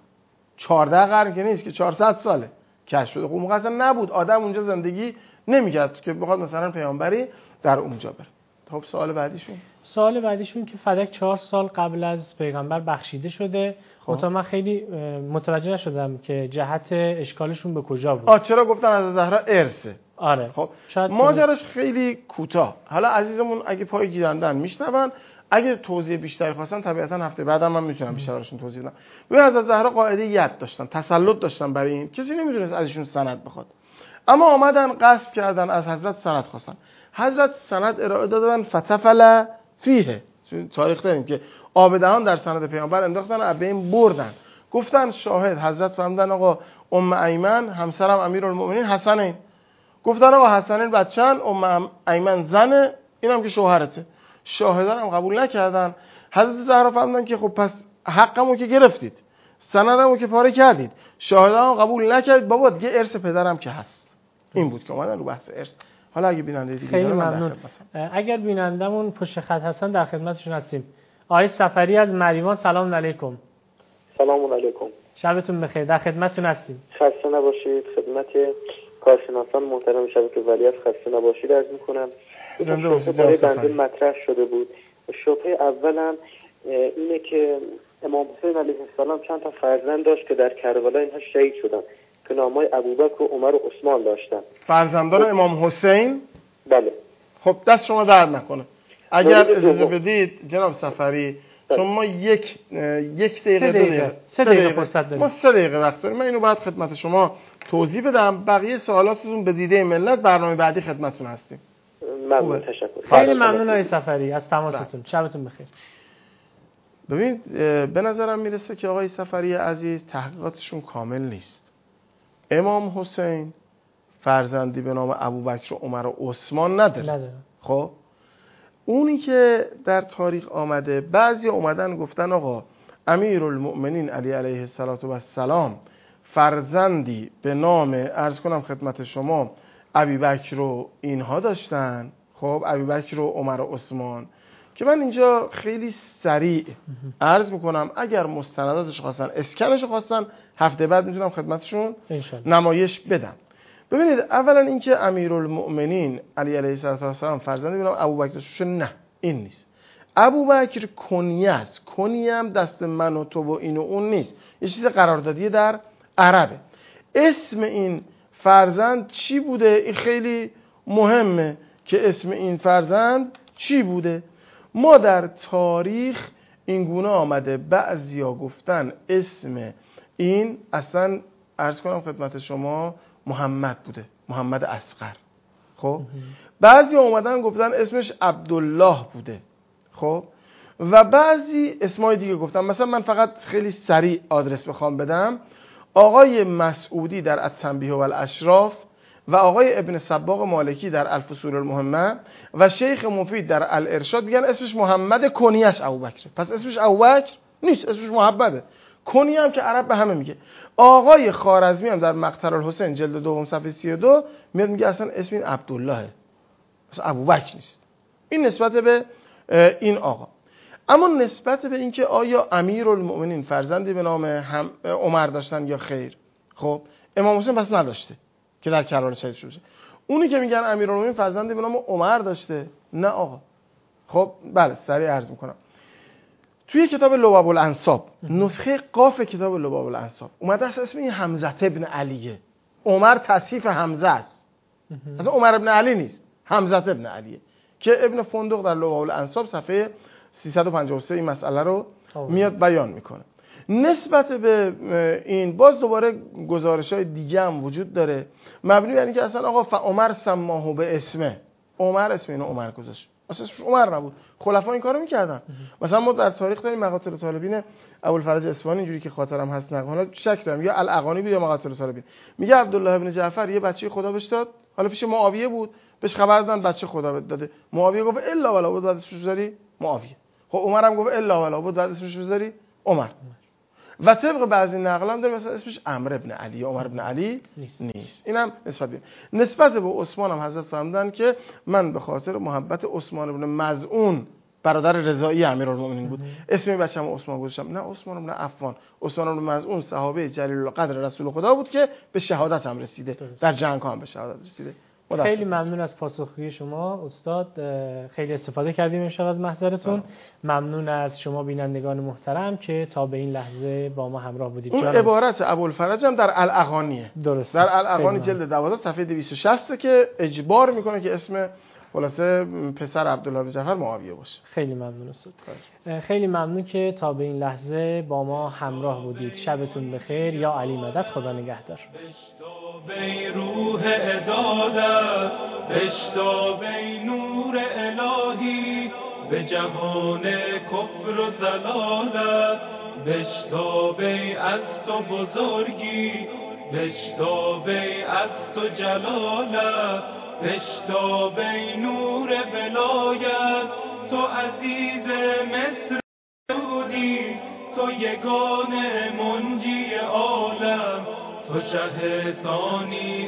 14 قرن که نیست که 400 ساله کشف شده. خب موقع اصلا نبود، آدم اونجا زندگی نمی‌کرد که بخواد مثلا پیامبری در اونجا بره. خب سوال بعدیشون که فدک 4 سال قبل از پیغمبر بخشیده شده. خب من خیلی متوجه نشدم که جهت اشکالشون به کجا بود. چرا گفتن از زهرا ارثه؟ آره خب ماجراش خیلی کوتاه. حالا عزیزمون اگه پای گیرندن میشنون، اگه توضیح بیشتری خواستن طبیعتا هفته بعدم من میتونم بیشتر براشون توضیح بدم. ببین از زهرا قاعده ید داشتن، تسلط داشتن برای این، کسی نمیدونست ازشون سند بخواد. اما آمدن غصب کردن، از حضرت سند خواستن. حضرت سند ارائه دادن، فتفل فیه. تاریخ داریم که آب دهان در سند پیامبر انداختن، از بین بردن. گفتن شاهد، حضرت فرمودن آقا ام ایمن همسرم امیرالمومنین حسنین. گفتن آقا حسنین بچه‌ن، ام ایمن زنه، اینم که شوهرته. شاهدان هم قبول نکردن. حضرت زهرا فرمودن که خب پس حقمو که گرفتید، سندمو که پاره کردید، شاهدان هم قبول نکردید، بابا دیگه ارث پدرم که هست. این بود که اومدن رو بحث ارث. حالا اگه بیننده دیگه خیلی ممنون. اگر بینندمون پشت خط هستن در خدمتشون هستیم. آقای سفری از مریوان، سلام علیکم. سلام علیکم. شبتون بخیر، در خدمتتون هستیم. خسته نباشید. خدمت کارشناسان محترم شبکه ولیعصر خسته نباشید عرض می‌کنم. شبهه بنده مطرح شده بود. شبهه اولم اینه که امام حسین علیه السلام چند تا فرزند داشت که در کربلا اینها شهید شدن که نامای ابوبکر و عمر و عثمان داشتن. فرزندان امام حسین؟ بله. خب دست شما درد نکنه. اگر اجازه بدید جناب سفری، چون ما یک دقیقه 3 دقیقه فرصت داریم. ما 3 دقیقه وقت داریم. من اینو باید خدمت شما توضیح بدم. بقیه سوالاتتون به دیده ملت برنامه بعدی خدمتتون هستیم. ممنون، تشکر. خیلی ممنون آقای سفری از تماستون. شبتون بخیر. ببینید به نظرم میرسه که آقای سفری عزیز تحقیقاتشون کامل نیست. امام حسین فرزندی به نام ابوبکر و عمر و عثمان نداره. خب اونی که در تاریخ آمده، بعضی اومدن گفتن آقا امیرالمؤمنین علی علیه السلام فرزندی به نام عرض کنم خدمت شما ابوبکر و اینها داشتن. خب ابوبکر و عمر و عثمان، که من اینجا خیلی سریع عرض میکنم اگر مستنداتش خواستن اسکنش خواستن هفته بعد میتونم خدمتشون نمایش بدم. ببینید اولا اینکه امیرالمؤمنین علی علیه السلام فرزندی به نام ابوبکر داشته، نه این نیست. ابوبکر کنیه است. کنیه هم دست من و تو و این و اون نیست، یه چیز قراردادی در عربه. اسم این فرزند چی بوده؟ این خیلی مهمه که اسم این فرزند چی بوده. ما در تاریخ این گونه آمده، بعضیا گفتن اسم این اصلا عرض کنم خدمت شما محمد بوده، محمد اصغر. خب بعضی اومدن گفتن اسمش عبدالله بوده. خب و بعضی اسمای دیگه گفتن. مثلا من فقط خیلی سریع آدرس بخوام بدم، آقای مسعودی در التنبیه و الاشراف و آقای ابن صباغ مالکی در الفصول المهمه و شیخ مفید در الارشاد میگن اسمش محمد، کنیش ابوبکر. پس اسمش ابوبکر نیست، اسمش محمده. کنیه هم که عرب به همه میگه. آقای خوارزمی هم در مقتل الحسین جلد 2 صفحه 32 میاد میگه اصلا اسم این عبدالله، اصلا ابوبکر نیست. این نسبت به این آقا. اما نسبت به اینکه آیا امیرالمؤمنین فرزندی به نام عمر داشتن یا خیر، خب امام حسین پس نداشته که در کربلا شهید شده. اونی که میگن امیرالمؤمنین فرزندی به نام عمر داشته، نه آقا. خب بله سریع عرض میکنم. توی کتاب لباب الانساب نسخه قاف کتاب لباب الانساب اومده است اسم این حمزه ابن علیه. عمر تصحیف حمزه است، اصلا عمر ابن علی نیست، حمزه ابن علیه، که ابن فندق در لباب الانساب صفحه 353 این مسئله رو میاد بیان میکنه. نسبت به این باز دوباره گزارش‌های دیگه هم وجود داره مبنی بر اینکه اصلا آقا عمر سماهو به اسمه، عمر اسم اینو عمر گذاشت، اصلا اسمش عمر نبود. خلفا این کارو میکردن. مثلا ما در تاریخ داریم مقاتل طالبین ابوالفرج اصفهانی، اینجوری که خاطرم هست نقل، حالا شک دارم یا الاغانی بود یا مقاتل طالبین، میگه عبدالله ابن جعفر یه بچه خدا بهش داد، حالا پیش معاویه بود، بهش خبر دادن بچه خدا بهت داده. معاویه گفت الا ولا بود، بعد اسمش بذاری معاویه. خب عمر هم گفت الا ولا بود، بعد اسمش بذاری عمر. و طبق بعضی نقلان داره مثلا اسمش عمرو ابن علی، عمر ابن علی نیست. اینم نسبت به عثمان هم حضرت فرمودن که من به خاطر محبت عثمان ابن مظعون برادر رضایی امیرالمومنین بود اسم بچه‌م عثمان گذاشتم. نه عثمان ابن عفان، عثمان ابن مظعون صحابه جلیل القدر رسول خدا بود که به شهادت هم رسیده، در جنگ هم به شهادت رسیده. خیلی ممنون از پاسخگویی شما استاد، خیلی استفاده کردیم امشب از محضرتون. ممنون از شما بینندگان محترم که تا به این لحظه با ما همراه بودید. اون عبارت ابوالفرج هم در الاغانیه، درست، در الاغانی جلد 12 صفحه 260 که اجبار میکنه که اسم خلاصه پسر عبدالله بن جعفر معاویه باشه. خیلی ممنون استاد. خیلی ممنون که تا به این لحظه با ما همراه بودید. شبتون بخیر. یا علی مدد. خدا نگهدار. بشتابی روح عدالت، بشتابی نور الهی به جهان کفر و ضلالت، بشتابی از تو بزرگی، بشتابی از تو جلالت، بشتابی نور ولایت، تو عزیز مصر بودی، تو یگانه منجی عالم، تو شه ثانی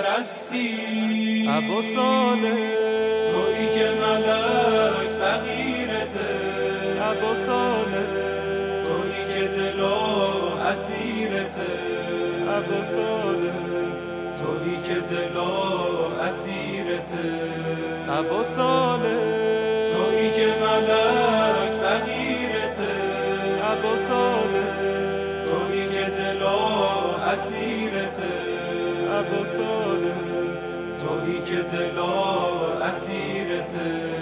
عشرستی ابو صالح، تویی که ملک فقیرته ابو صالح، تویی که دلا اسیرته ابو صالح، تویی که دلا اسیرته ابو صالح، تویی که ملک فقیرته ابو صالح، تویی که دلا اسیرته ابو صالح، تویی که دلا اسیرته